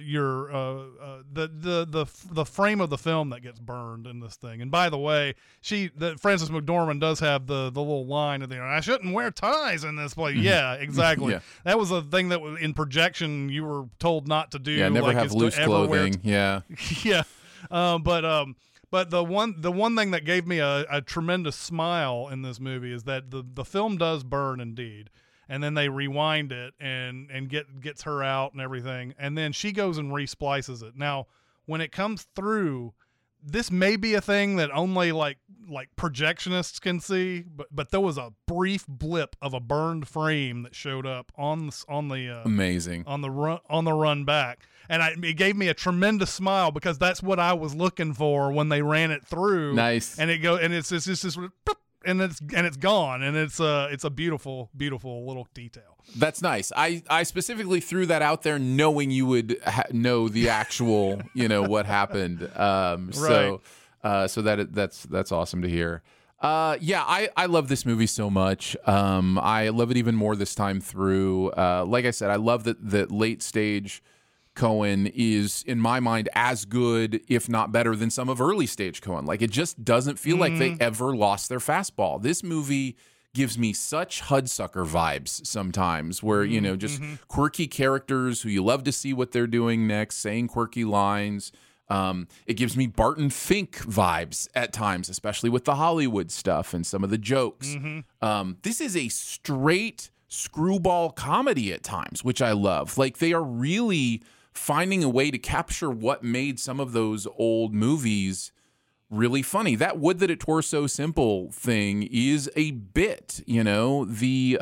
the frame of the film that gets burned in this thing. And by the way, Frances McDormand does have the little line at the end, I shouldn't wear ties in this place. Yeah, exactly. Yeah. That was a thing that was in projection you were told not to do. Yeah, never have loose clothing. Yeah. Yeah. But the one thing that gave me a tremendous smile in this movie is that the film does burn indeed. And then they rewind it and gets her out and everything. And then she goes and resplices it. Now, when it comes through, this may be a thing that only like projectionists can see, but there was a brief blip of a burned frame that showed up on the amazing on the run back. And it gave me a tremendous smile because that's what I was looking for when they ran it through. Nice. And it's just this and it's gone, and it's a beautiful little detail. That's nice. I specifically threw that out there knowing you would know the actual, you know, what happened. So that's awesome to hear. I love this movie so much. I love it even more this time through. Like I said, I love that late stage Coen is, in my mind, as good, if not better, than some of early stage Coen. Like, it just doesn't feel like they ever lost their fastball. This movie gives me such Hudsucker vibes sometimes, where, you know, just quirky characters who you love to see what they're doing next, saying quirky lines. It gives me Barton Fink vibes at times, especially with the Hollywood stuff and some of the jokes. This is a straight screwball comedy at times, which I love. Like, they are really finding a way to capture what made some of those old movies really funny. That Would That It Were So Simple thing is a bit, you know, the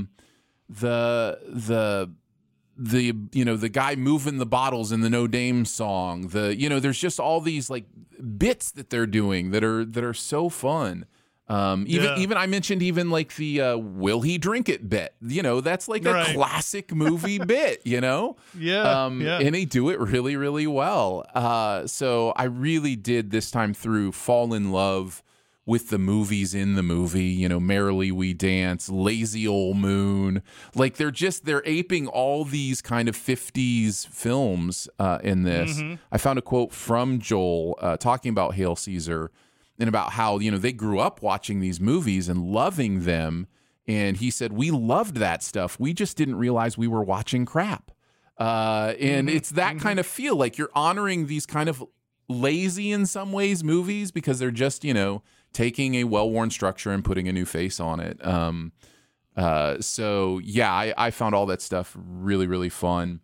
you know, the guy moving the bottles in the No Dame song, there's just all these like bits that they're doing that are so fun. Even I mentioned even like the will he drink it bit, you know, that's like a classic movie bit, you know? And they do it really, really well. So I really did this time through fall in love with the movies in the movie, you know, Merrily We Dance, Lazy Old Moon. Like they're aping all these kind of 50s films in this. I found a quote from Joel talking about Hail Caesar and about how, you know, they grew up watching these movies and loving them. And he said, we loved that stuff. We just didn't realize we were watching crap. And it's that kind of feel, like you're honoring these kind of lazy in some ways movies because they're just, you know, taking a well-worn structure and putting a new face on it. So yeah, I found all that stuff really, really fun.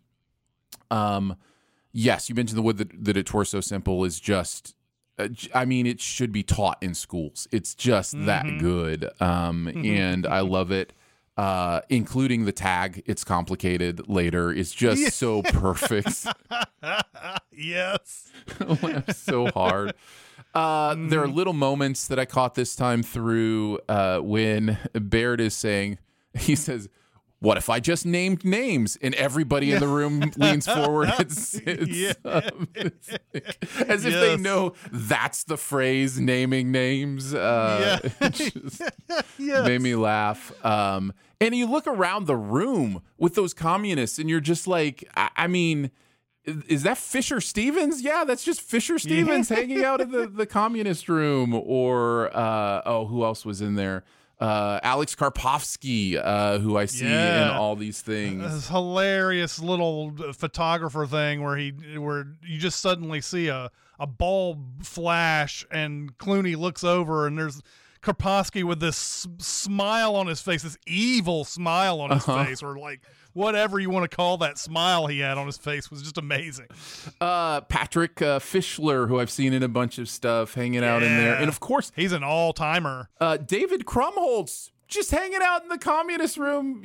Yes, you mentioned the Would That It Were So Simple is just, I mean, it should be taught in schools. It's just that good. And I love it. Including the tag, It's Complicated later, is just so perfect. Yes. So hard. There are little moments that I caught this time through when Baird is saying, he says, what if I just named names? And everybody in the room leans forward and sits as if they know that's the phrase, naming names. It just made me laugh. And you look around the room with those communists and you're just like, I mean, is that Fisher Stevens? Yeah, that's just Fisher Stevens hanging out in the communist room. Or, who else was in there? Alex Karpovsky, who I see in all these things. This hilarious little photographer thing where you just suddenly see a bulb flash and Clooney looks over and there's Karpovsky with this smile on his face, this evil smile on his face, or like whatever you want to call that smile he had on his face was just amazing. Patrick Fischler, who I've seen in a bunch of stuff, hanging out in there. And of course, he's an all-timer. David Krumholtz, just hanging out in the communist room,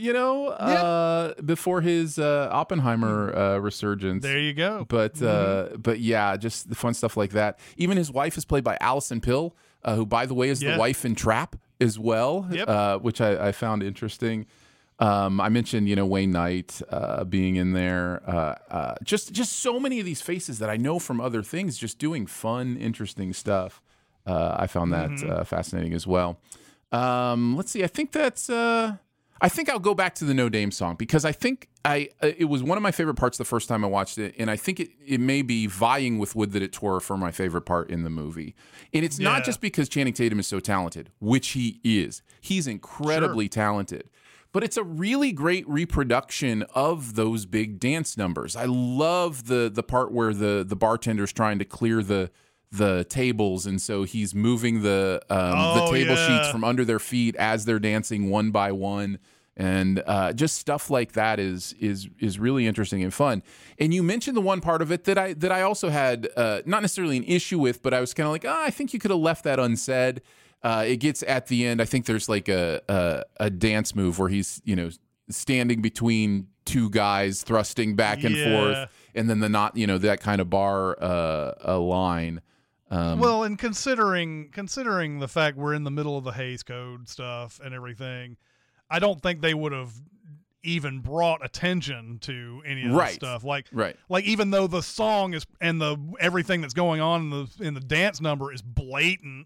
before his Oppenheimer resurgence. There you go. But yeah, just the fun stuff like that. Even his wife is played by Allison Pill, who, by the way, is the wife in Trap as well, which I found interesting. I mentioned, Wayne Knight being in there. Just so many of these faces that I know from other things, just doing fun, interesting stuff. I found that fascinating as well. Let's see. I think I'll go back to the No Dame song because I think it was one of my favorite parts the first time I watched it, and I think it may be vying with Would That It Tore for my favorite part in the movie. And it's not just because Channing Tatum is so talented, which he is. He's incredibly talented. But it's a really great reproduction of those big dance numbers. I love the part where the bartender's trying to clear the tables, and so he's moving the table sheets from under their feet as they're dancing one by one, and just stuff like that is really interesting and fun. And you mentioned the one part of it that I also had not necessarily an issue with, but I was kind of like, I think you could have left that unsaid. It gets at the end. I think there's like a dance move where he's standing between two guys thrusting back and forth, and then that kind of bar line. Well, and considering the fact we're in the middle of the Hays Code stuff and everything, I don't think they would have even brought attention to any of that stuff. Like even though the song is and the everything that's going on in the dance number is blatant,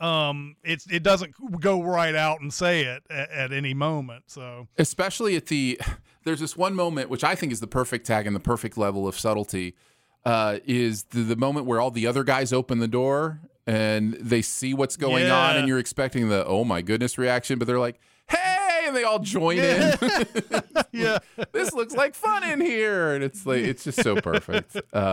it doesn't go right out and say it at any moment. So especially there's this one moment which I think is the perfect tag and the perfect level of subtlety. Is the moment where all the other guys open the door and they see what's going on, and you're expecting the "oh my goodness" reaction, but they're like, "Hey!" and they all join in. This looks like fun in here, and it's just so perfect.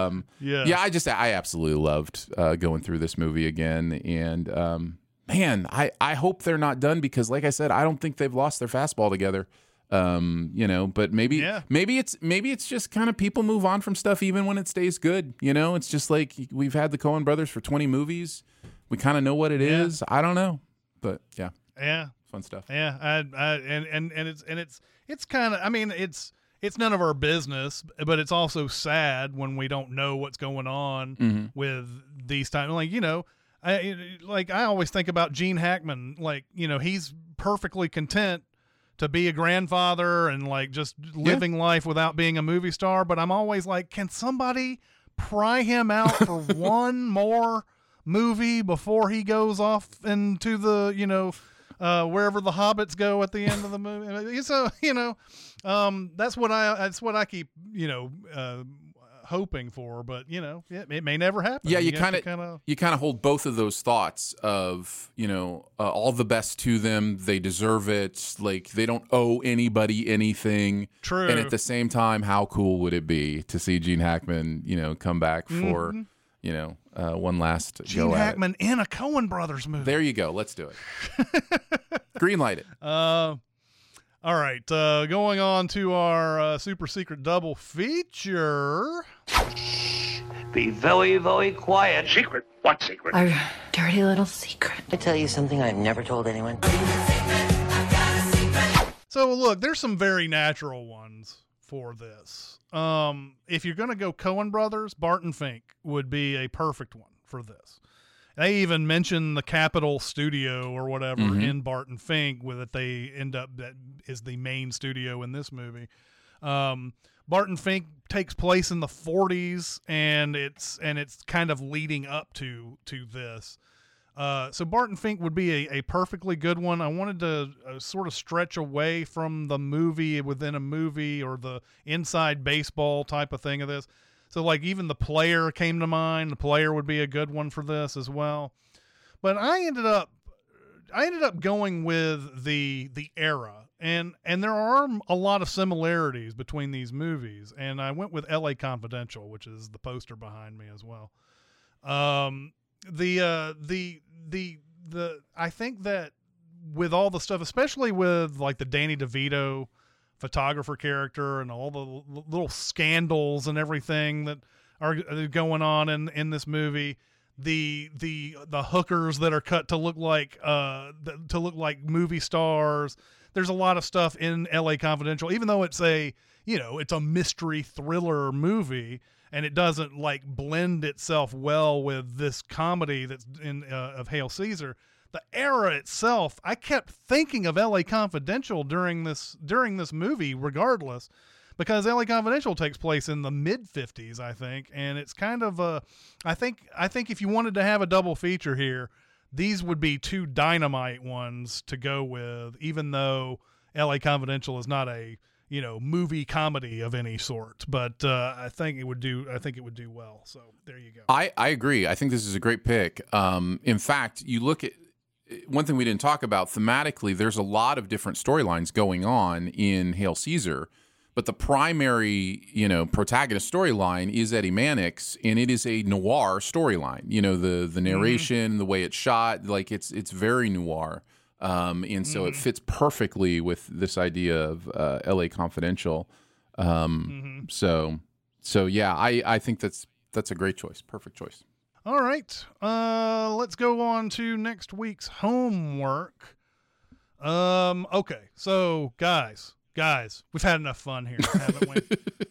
I absolutely loved going through this movie again, and man, I hope they're not done because, like I said, I don't think they've lost their fastball together. But maybe it's just kind of people move on from stuff even when it stays good. It's just like we've had the Coen brothers for 20 movies. We kind of know what it is. I don't know, but fun stuff. It's kind of, I mean, it's none of our business, but it's also sad when we don't know what's going on with these times. I always think about Gene Hackman. He's perfectly content to be a grandfather and just living life without being a movie star. But I'm always like, can somebody pry him out for one more movie before he goes off into the, wherever the hobbits go at the end of the movie? So, that's what I keep, hoping for, but it may never happen. Yeah, you kind of hold both of those thoughts of all the best to them, they deserve it, like they don't owe anybody anything. True. And at the same time, how cool would it be to see Gene Hackman come back for one last Gene go Hackman at it. in a Coen Brothers movie. There you go. Let's do it. Greenlight it. All right, going on to our super secret double feature. Be very, very quiet. Secret? What secret? Our dirty little secret. I tell you something I've never told anyone. So look, there's some very natural ones for this. If you're going to go Coen Brothers, Barton Fink would be a perfect one for this. They even mention the Capitol Studio or whatever in Barton Fink, with it. They end up that is the main studio in this movie. Barton Fink takes place in the 40s, and it's kind of leading up to this. So Barton Fink would be a perfectly good one. I wanted to sort of stretch away from the movie within a movie, or the inside baseball type of thing of this. So like even The Player came to mind. The Player would be a good one for this as well. But I ended up going with the era, and there are a lot of similarities between these movies, and I went with LA Confidential, which is the poster behind me as well. I think that with all the stuff, especially with like the Danny DeVito photographer character and all the little scandals and everything that are going on in this movie, the hookers that are cut to look like movie stars. There's a lot of stuff in LA Confidential, even though it's a mystery thriller movie, and it doesn't like blend itself well with this comedy that's of Hail Caesar. The era itself, I kept thinking of LA Confidential during this movie, regardless, because LA Confidential takes place in the mid 50s, I think, and it's kind of I think if you wanted to have a double feature here, these would be two dynamite ones to go with, even though LA Confidential is not a movie comedy of any sort, but I think it would do well. So there you go. I agree. I think this is a great pick. In fact, you look at one thing we didn't talk about thematically. There's a lot of different storylines going on in Hail Caesar, but the primary protagonist storyline is Eddie Mannix, and it is a noir storyline. The narration, the way it's shot, like it's very noir. And so it fits perfectly with this idea of LA Confidential. So yeah, I think that's a great choice. Perfect choice. All right. Let's go on to next week's homework. Okay. So guys, we've had enough fun here, haven't we?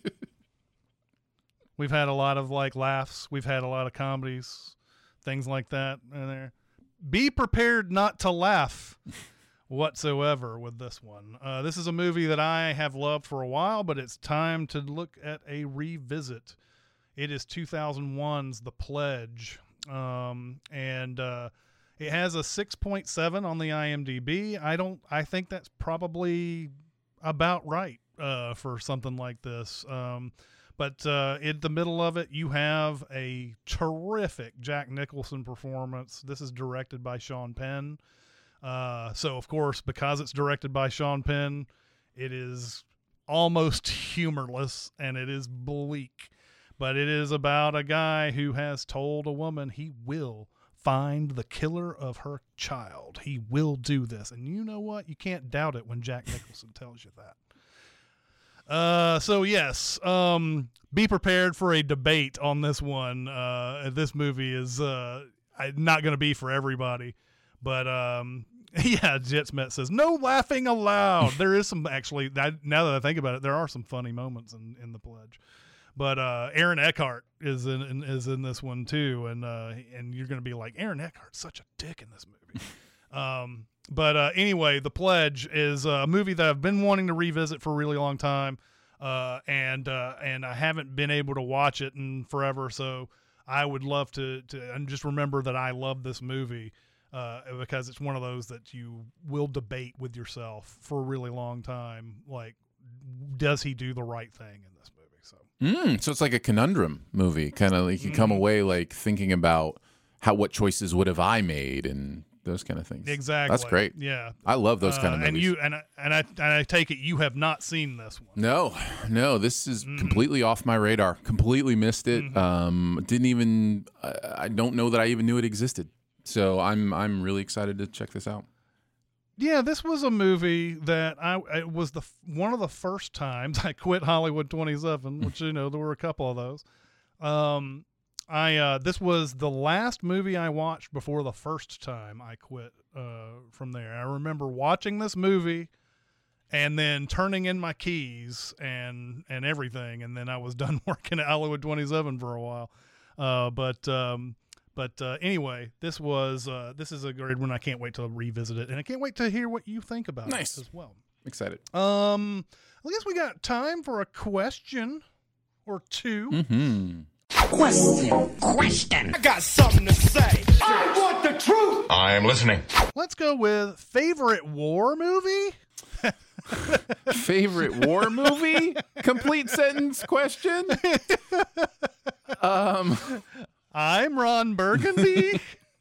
We've had a lot of like laughs. We've had a lot of comedies, things like that in there. Be prepared not to laugh whatsoever with this one. This is a movie that I have loved for a while, but it's time to look at a revisit. It is 2001's The Pledge, and it has a 6.7 on the IMDb. I think that's probably about right for something like this. But in the middle of it, you have a terrific Jack Nicholson performance. This is directed by Sean Penn. So, of course, because it's directed by Sean Penn, it is almost humorless, and it is bleak. But it is about a guy who has told a woman he will find the killer of her child. He will do this. And you know what? You can't doubt it when Jack Nicholson tells you that. So yes, be prepared for a debate on this one. This movie is not going to be for everybody, but yeah, Jetsmet says no laughing allowed. There is some actually. Now that I think about it, there are some funny moments in The Pledge. But Aaron Eckhart is in this one too, and you're going to be like, Aaron Eckhart's such a dick in this movie. But anyway, The Pledge is a movie that I've been wanting to revisit for a really long time, and I haven't been able to watch it in forever. So I would love to and just remember that I love this movie because it's one of those that you will debate with yourself for a really long time. Like, does he do the right thing in this movie? So it's like a conundrum movie, kind of like you come away like thinking about what choices would have I made and those kind of things. Exactly. That's great. Yeah. I love those kind of movies. And I take it you have not seen this one. No, this is completely off my radar. Completely missed it. I don't know that I even knew it existed. So I'm really excited to check this out. Yeah, this was a movie that it was one of the first times I quit Hollywood 27, which there were a couple of those. This was the last movie I watched before the first time I quit from there. I remember watching this movie and then turning in my keys and everything, and then I was done working at Hollywood 27 for a while. But But anyway, this is a great one. I can't wait to revisit it, and I can't wait to hear what you think about it as well. Excited. I guess we got time for a question or two. Mm-hmm. Question. I got something to say. I want the truth. I'm listening. Let's go with favorite war movie. Favorite war movie? Complete sentence question. I'm Ron Burgundy.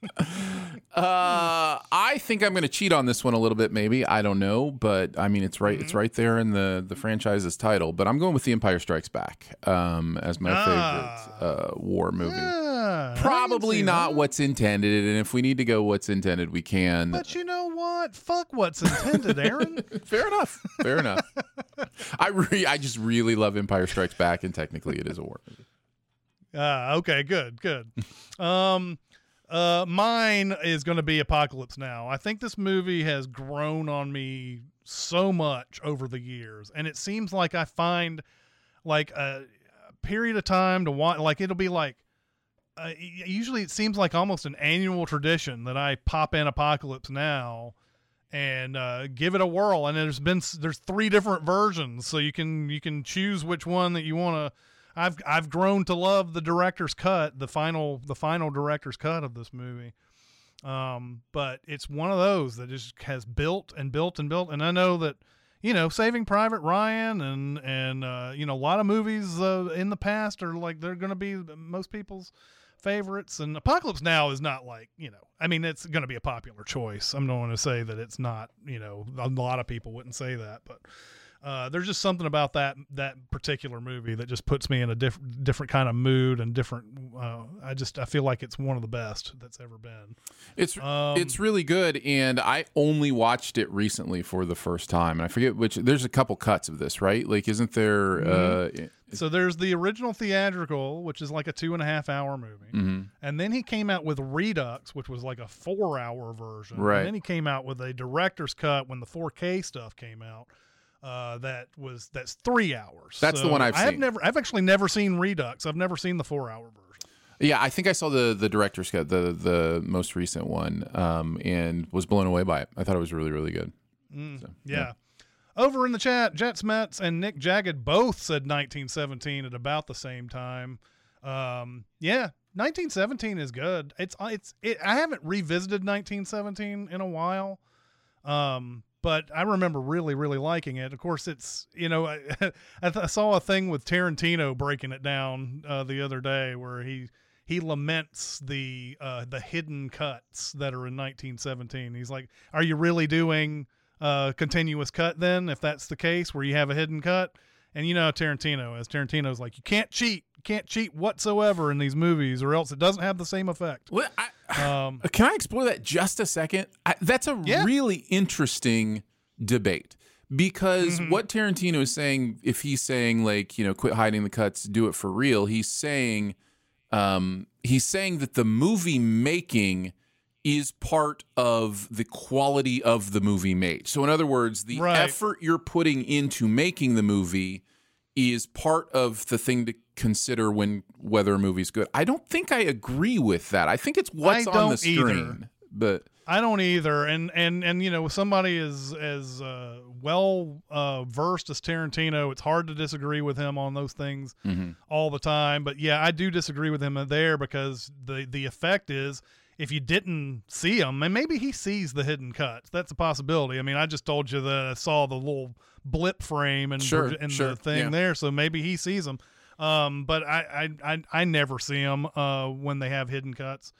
I think I'm going to cheat on this one a little bit. Maybe, I don't know, but I mean, it's right. It's right there in the franchise's title. But I'm going with The Empire Strikes Back as my favorite war movie. Probably not What's Intended, and if we need to go What's Intended, we can. But you know what? Fuck What's Intended, Aaron. Fair enough. Fair enough. I just really love Empire Strikes Back, and technically, it is a war movie. Okay, good. Mine is going to be Apocalypse Now. I think this movie has grown on me so much over the years, and it seems like I find like a period of time to watch. Like it'll be like usually it seems like almost an annual tradition that I pop in Apocalypse Now and give it a whirl. And there's 3 different versions, so you can choose which one that you want to. I've grown to love the director's cut, the final director's cut of this movie. But it's one of those that just has built and built and built. And I know that, Saving Private Ryan and a lot of movies in the past are like, they're going to be most people's favorites. And Apocalypse Now is not like, it's going to be a popular choice. I'm not going to say that it's not, a lot of people wouldn't say that, but there's just something about that particular movie that just puts me in a different kind of mood and different. I feel like it's one of the best that's ever been. It's really good, and I only watched it recently for the first time, and I forget which. There's a couple cuts of this, right? Like, isn't there? Mm-hmm. So there's the original theatrical, which is like a 2.5-hour movie, mm-hmm. and then he came out with Redux, which was like a 4-hour version, right? And then he came out with a director's cut when the 4K stuff came out. That's 3 hours. That's the one I've seen. I've actually never seen Redux. I've never seen the 4-hour version. Yeah, I think I saw the director's cut, the most recent one, and was blown away by it. I thought it was really, really good. Yeah. Over in the chat, Jet Smets and Nick Jagged both said 1917 at about the same time. 1917 is good. I haven't revisited 1917 in a while. But I remember really, really liking it. Of course, it's, I saw a thing with Tarantino breaking it down the other day where he laments the hidden cuts that are in 1917. He's like, are you really doing a continuous cut then, if that's the case, where you have a hidden cut? And Tarantino's like, you can't cheat. You can't cheat whatsoever in these movies, or else it doesn't have the same effect. Well, can I explore that just a second? That's a really interesting debate, because what Tarantino is saying, if he's saying like, quit hiding the cuts, do it for real, he's saying that the movie making is part of the quality of the movie made. So in other words, the effort you're putting into making the movie is part of the thing to consider whether a movie's good. I don't think I agree with that. I think it's what's on the screen. But I don't either. And with somebody as well versed as Tarantino, it's hard to disagree with him on those things all the time. But yeah, I do disagree with him there, because the effect is, if you didn't see them, and maybe he sees the hidden cuts, that's a possibility. I mean, I just told you that I saw the little blip frame and the thing there, so maybe he sees them. But I never see them when they have hidden cuts.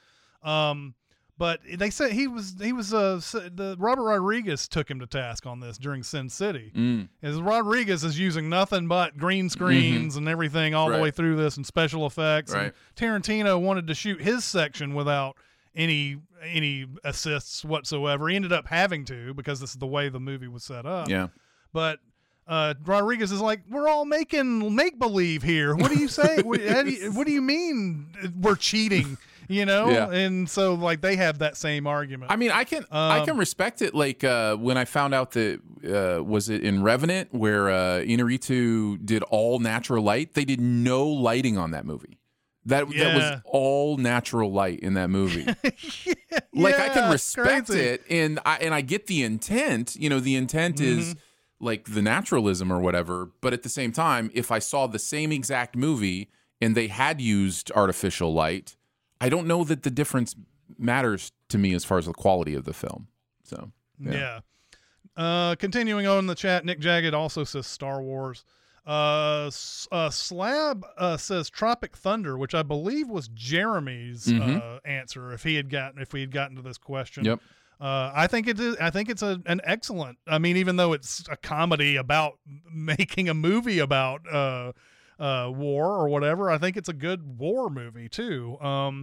But they said he was the Robert Rodriguez took him to task on this during Sin City. As Rodriguez is using nothing but green screens and everything all the way through this, and special effects. Right. And Tarantino wanted to shoot his section without any assists whatsoever. He ended up having to, because this is the way the movie was set up. Yeah. But Rodriguez is like, we're all making make-believe here. What do you say? what do you mean we're cheating? Yeah. And so like they have that same argument. I mean, I can respect it. Like when I found out that was it in Revenant where Inarritu did all natural light? They did no lighting on that movie. That was all natural light in that movie. Like I can respect it, and I get the intent. You know, the intent is like the naturalism or whatever. But at the same time, if I saw the same exact movie and they had used artificial light, I don't know that the difference matters to me as far as the quality of the film. So yeah. Continuing on in the chat, Nick Jagged also says Star Wars. Slab says Tropic Thunder, which I believe was Jeremy's answer if we had gotten to this question. Yep. I think it is. I think it's an excellent. I mean, even though it's a comedy about making a movie about war or whatever, I think it's a good war movie too.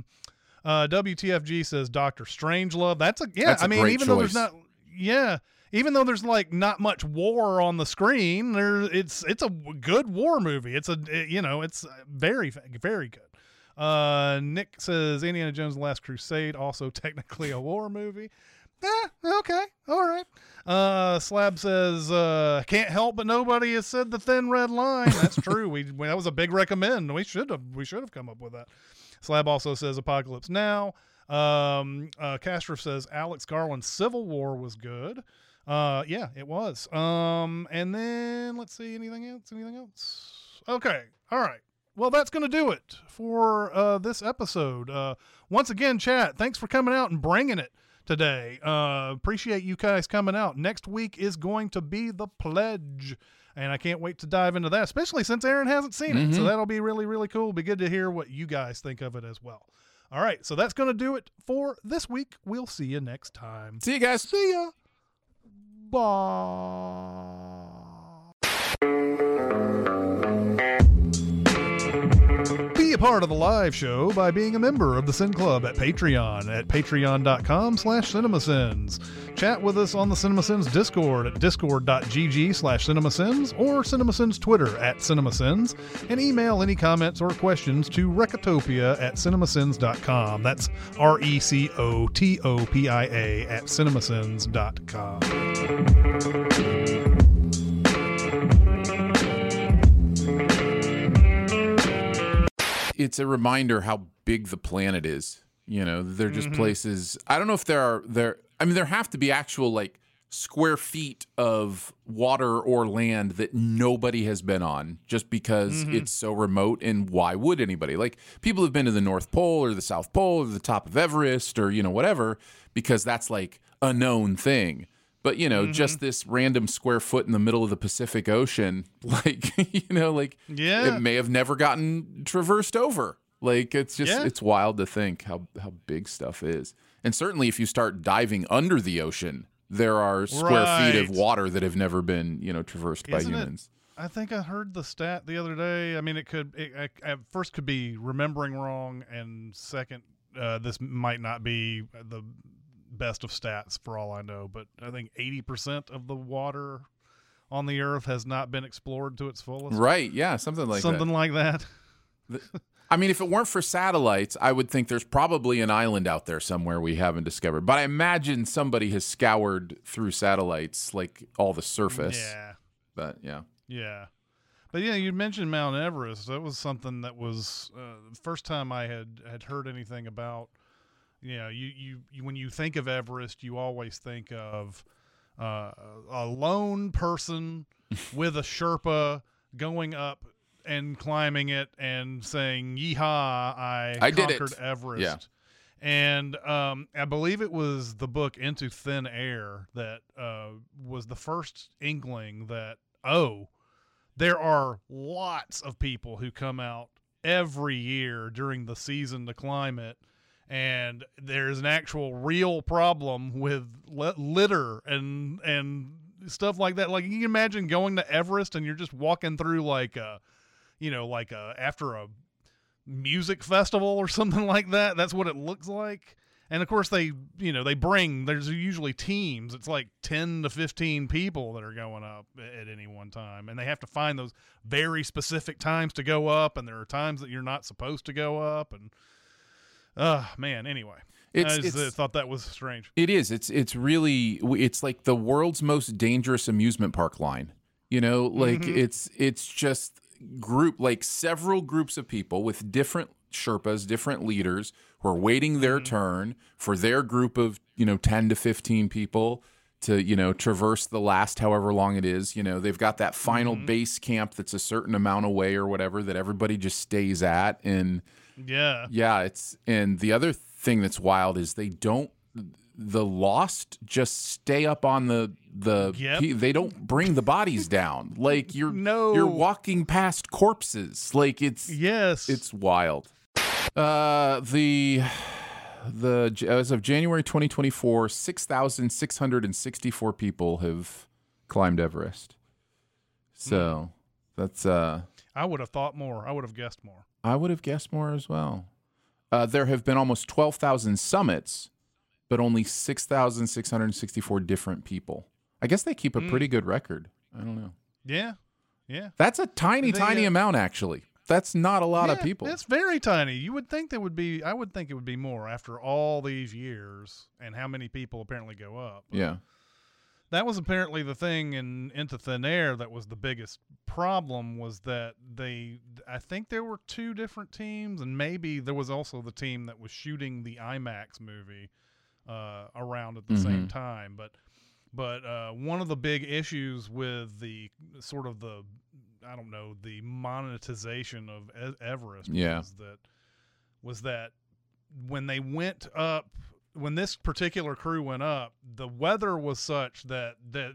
WTFG says Dr. Strangelove. That's a great choice. Even though there's like not much war on the screen, it's a good war movie. It's it's very, very good. Nick says Indiana Jones: The Last Crusade, also technically a war movie. Okay, all right. Slab says can't help but nobody has said The Thin Red Line. That's true. That was a big recommend. We should have come up with that. Slab also says Apocalypse Now. Castro says Alex Garland's Civil War was good. Yeah, it was. And then let's see, anything else? Okay. All right. Well, that's going to do it for this episode. Once again, chat, thanks for coming out and bringing it today. Appreciate you guys coming out. Next week is going to be The Pledge, and I can't wait to dive into that, especially since Aaron hasn't seen it. So that'll be really, really cool. It'll be good to hear what you guys think of it as well. All right, so that's going to do it for this week. We'll see you next time. See you guys. See ya. Bye. Be a part of the live show by being a member of the Sin Club at Patreon at patreon.com/CinemaSins. Chat with us on the CinemaSins Discord at discord.gg/CinemaSins or CinemaSins Twitter at CinemaSins, and email any comments or questions to recotopia@cinemasins.com. That's RECOTOPIA at cinemasins.com. It's a reminder how big the planet is. You know, they're just places. I don't know if there have to be actual like square feet of water or land that nobody has been on just because it's so remote. And why would anybody? Like, people have been to the North Pole or the South Pole or the top of Everest or, whatever, because that's like a known thing. But, just this random square foot in the middle of the Pacific Ocean, like, it may have never gotten traversed over. Like, it's just, it's wild to think how big stuff is. And certainly if you start diving under the ocean, there are square feet of water that have never been, traversed by humans. I think I heard the stat the other day. I mean, it at first could be remembering wrong, and second, this might not be the best of stats for all I know, but I think 80% of the water on the earth has not been explored to its fullest. Right, yeah, something like that. I mean, if it weren't for satellites, I would think there's probably an island out there somewhere we haven't discovered. But I imagine somebody has scoured through satellites, like all the surface. Yeah. But, yeah. Yeah. But, you mentioned Mount Everest. That was something that was the first time I had heard anything about. You when you think of Everest, you always think of a lone person with a Sherpa going up and climbing it and saying, "Yeehaw! I conquered Everest." Yeah. And I believe it was the book Into Thin Air that was the first inkling that there are lots of people who come out every year during the season to climb it. And there's an actual real problem with litter and stuff like that. Like, you can imagine going to Everest and you're just walking through after a music festival or something like that. That's what it looks like. And of course there's usually teams. It's like 10 to 15 people that are going up at any one time. And they have to find those very specific times to go up. And there are times that you're not supposed to go up. And anyway, I thought that was strange. It is. It's really, it's like the world's most dangerous amusement park line. It's just several groups of people with different Sherpas, different leaders who are waiting their turn for their group of, 10 to 15 people to, traverse the last however long it is. They've got that final base camp that's a certain amount away or whatever that everybody just stays at. And and the other thing that's wild is the Lost just stay up on they don't bring the bodies down. Like you're walking past corpses. Like it's wild. As of January 2024, 6,664 people have climbed Everest. So that's I would have thought more. I would have guessed more. I would have guessed more as well. There have been almost 12,000 summits, but only 6,664 different people. I guess they keep a pretty good record. I don't know. Yeah. That's a tiny amount, actually. That's not a lot of people. It's very tiny. You would think there would be. I would think it would be more after all these years and how many people apparently go up. Yeah. That was apparently the thing in Into Thin Air that was the biggest problem, was that I think there were two different teams, and maybe there was also the team that was shooting the IMAX movie around at the same time. But one of the big issues with the sort of the monetization of Everest was that when they went up, when this particular crew went up, the weather was such that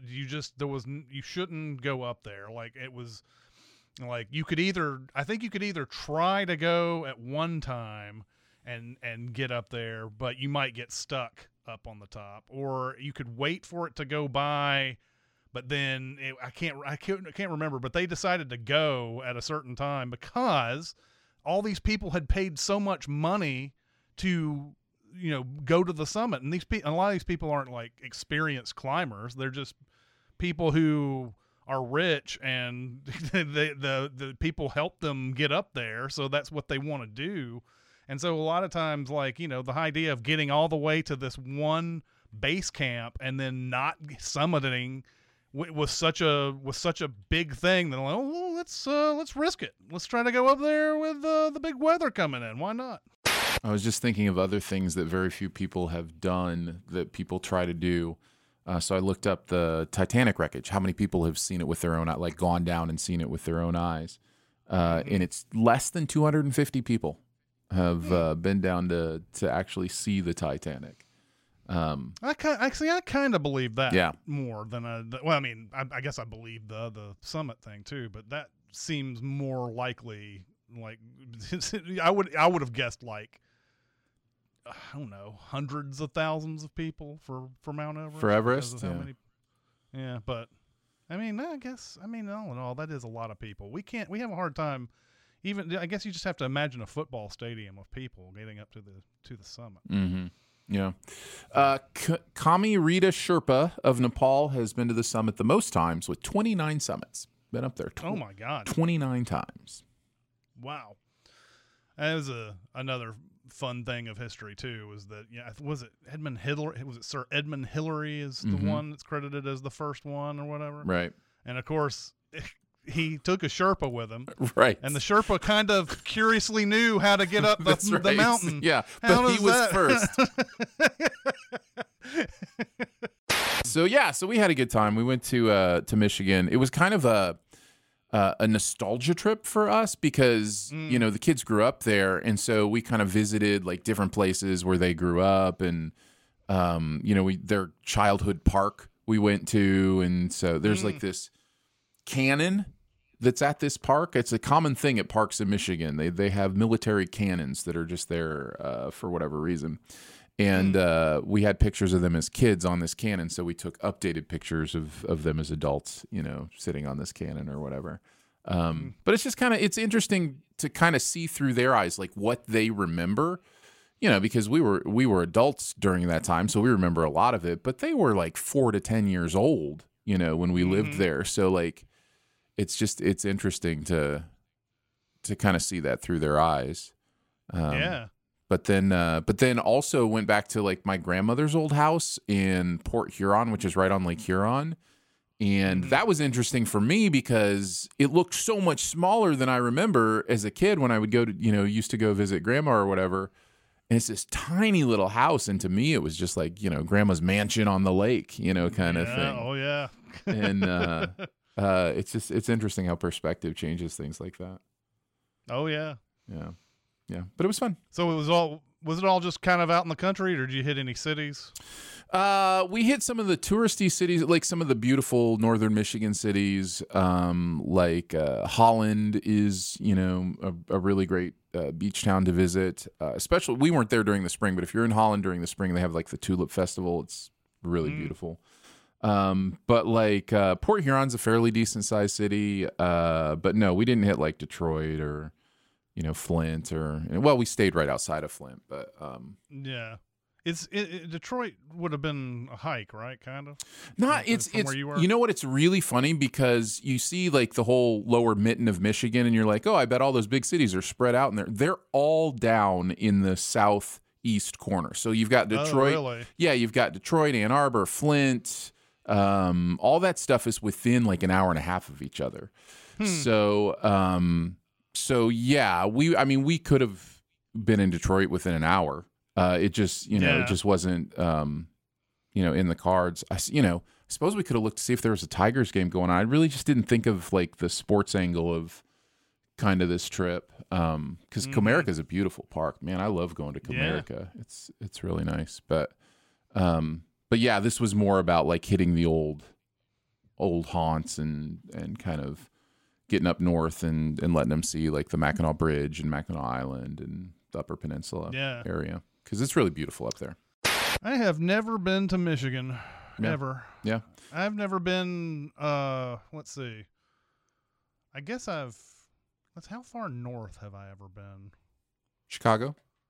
you shouldn't go up there. Like, it was like you could either try to go at one time and get up there, but you might get stuck up on the top, or you could wait for it to go by. But then I can't remember, but they decided to go at a certain time because all these people had paid so much money to, go to the summit. And a lot of these people aren't like experienced climbers. They're just people who are rich, and the people help them get up there. So that's what they want to do. And so a lot of times, like, the idea of getting all the way to this one base camp and then not summiting was such a big thing that, let's risk it. Let's try to go up there with the big weather coming in. Why not? I was just thinking of other things that very few people have done that people try to do. So I looked up the Titanic wreckage. How many people have seen it with their own, like gone down and seen it with their own eyes? And it's less than 250 people have been down to actually see the Titanic. I kind of believe that more than I guess I believe the summit thing too, but that seems more likely. Like, I would have guessed, like, I don't know, hundreds of thousands of people for Mount Everest. For Everest, but I guess all in all, that is a lot of people. We have a hard time. Even, I guess you just have to imagine a football stadium of people getting up to the summit. Mm-hmm. Yeah. Kami Rita Sherpa of Nepal has been to the summit the most times with 29 summits. Been up there. Oh my God. 29 times. Wow. That was another fun thing of history too, was that, was it Edmund Hillary? Was it Sir Edmund Hillary is the one that's credited as the first one or whatever? Right. And of course, he took a Sherpa with him. Right. And the Sherpa kind of curiously knew how to get up the mountain. Yeah, but he was first. So we had a good time. We went to Michigan. It was kind of a nostalgia trip for us because, the kids grew up there. And so we kind of visited like different places where they grew up, and, their childhood park we went to. And so there's like this cannon that's at this park. It's a common thing at parks in Michigan. They have military cannons that are just there for whatever reason. And we had pictures of them as kids on this cannon, so we took updated pictures of them as adults, sitting on this cannon or whatever. But it's just it's interesting to kind of see through their eyes, like what they remember, because we were adults during that time, so we remember a lot of it. But they were like 4 to 10 years old, when we lived there. So like, it's interesting to kind of see that through their eyes. But then also went back to like my grandmother's old house in Port Huron, which is right on Lake Huron. And that was interesting for me because it looked so much smaller than I remember as a kid when I would go to, used to go visit grandma or whatever. And it's this tiny little house. And to me, it was just like, grandma's mansion on the lake, kind of thing. Oh, yeah. And it's interesting how perspective changes things like that. Oh, yeah. Yeah. Yeah. But it was fun. So was it all just kind of out in the country, or did you hit any cities? We hit some of the touristy cities, like some of the beautiful northern Michigan cities, like Holland is, a really great beach town to visit. Especially, we weren't there during the spring, but if you're in Holland during the spring, they have like the Tulip Festival. It's really beautiful. But like Port Huron's a fairly decent sized city. But no, we didn't hit like Detroit or Flint we stayed right outside of Flint, but yeah. Detroit would have been a hike, right? Kind of. It's where you were? You know what? It's really funny because you see like the whole lower mitten of Michigan, and you're like, oh, I bet all those big cities are spread out in there. They're all down in the southeast corner. So you've got Detroit. Oh, really? Yeah, you've got Detroit, Ann Arbor, Flint. All that stuff is within like an hour and a half of each other. So yeah, we could have been in Detroit within an hour. It just, it just wasn't, in the cards. I suppose we could have looked to see if there was a Tigers game going on. I really just didn't think of like the sports angle of kind of this trip. Because Comerica is a beautiful park, man. I love going to Comerica. Yeah. It's really nice. But yeah, this was more about like hitting the old haunts and kind of getting up north and letting them see like the Mackinac Bridge and Mackinac Island and the Upper Peninsula area. Because it's really beautiful up there. I have never been to Michigan. Ever. Yeah. I've never been, let's see. I guess how far north have I ever been? Chicago?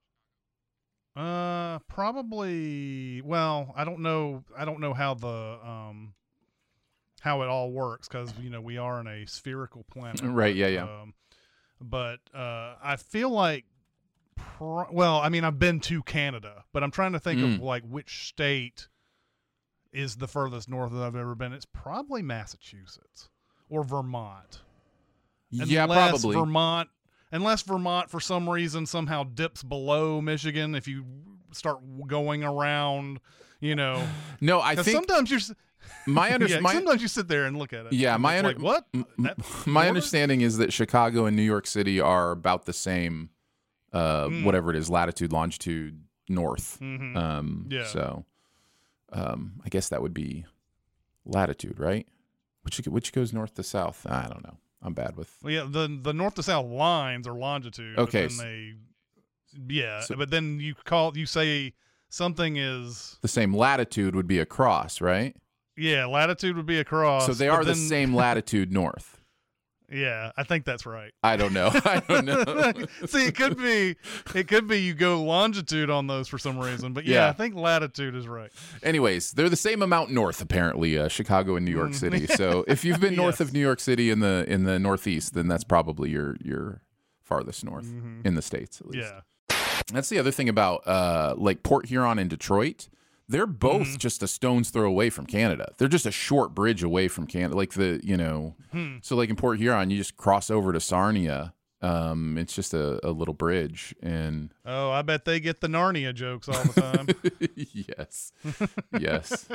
Probably, well, I don't know how the, how it all works because, we are in a spherical planet. Right, yeah. But I feel like, I've been to Canada, but I'm trying to think of like which state is the furthest north that I've ever been. It's probably Massachusetts or Vermont. Probably. Unless Vermont for some reason somehow dips below Michigan if you start going around, No, I think sometimes you're sometimes you sit there and look at it. Yeah, my understanding is that Chicago and New York City are about the same, whatever it is, latitude, longitude, north. So, I guess that would be latitude, right? Which goes north to south? I don't know. I'm bad with. Well, yeah, the north to south lines are longitude. Okay. But then you say something is the same latitude would be a cross, right? Yeah, latitude would be a cross. So they are the same latitude north. Yeah, I think that's right. I don't know. See, it could be you go longitude on those for some reason, but yeah, I think latitude is right. Anyways, they're the same amount north apparently, Chicago and New York City. So if you've been north of New York City in the northeast, then that's probably your farthest north in the States at least. Yeah. That's the other thing about like Port Huron and Detroit. They're both just a stone's throw away from Canada. They're just a short bridge away from Canada. Like so like in Port Huron, you just cross over to Sarnia. It's just a little bridge. And oh, I bet they get the Narnia jokes all the time. Yes.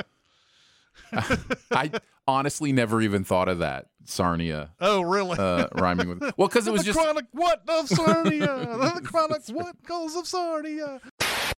I honestly never even thought of that. Sarnia. Oh, really? Rhyming with because it was just chronic what of Sarnia? The chronic what goes of Sarnia?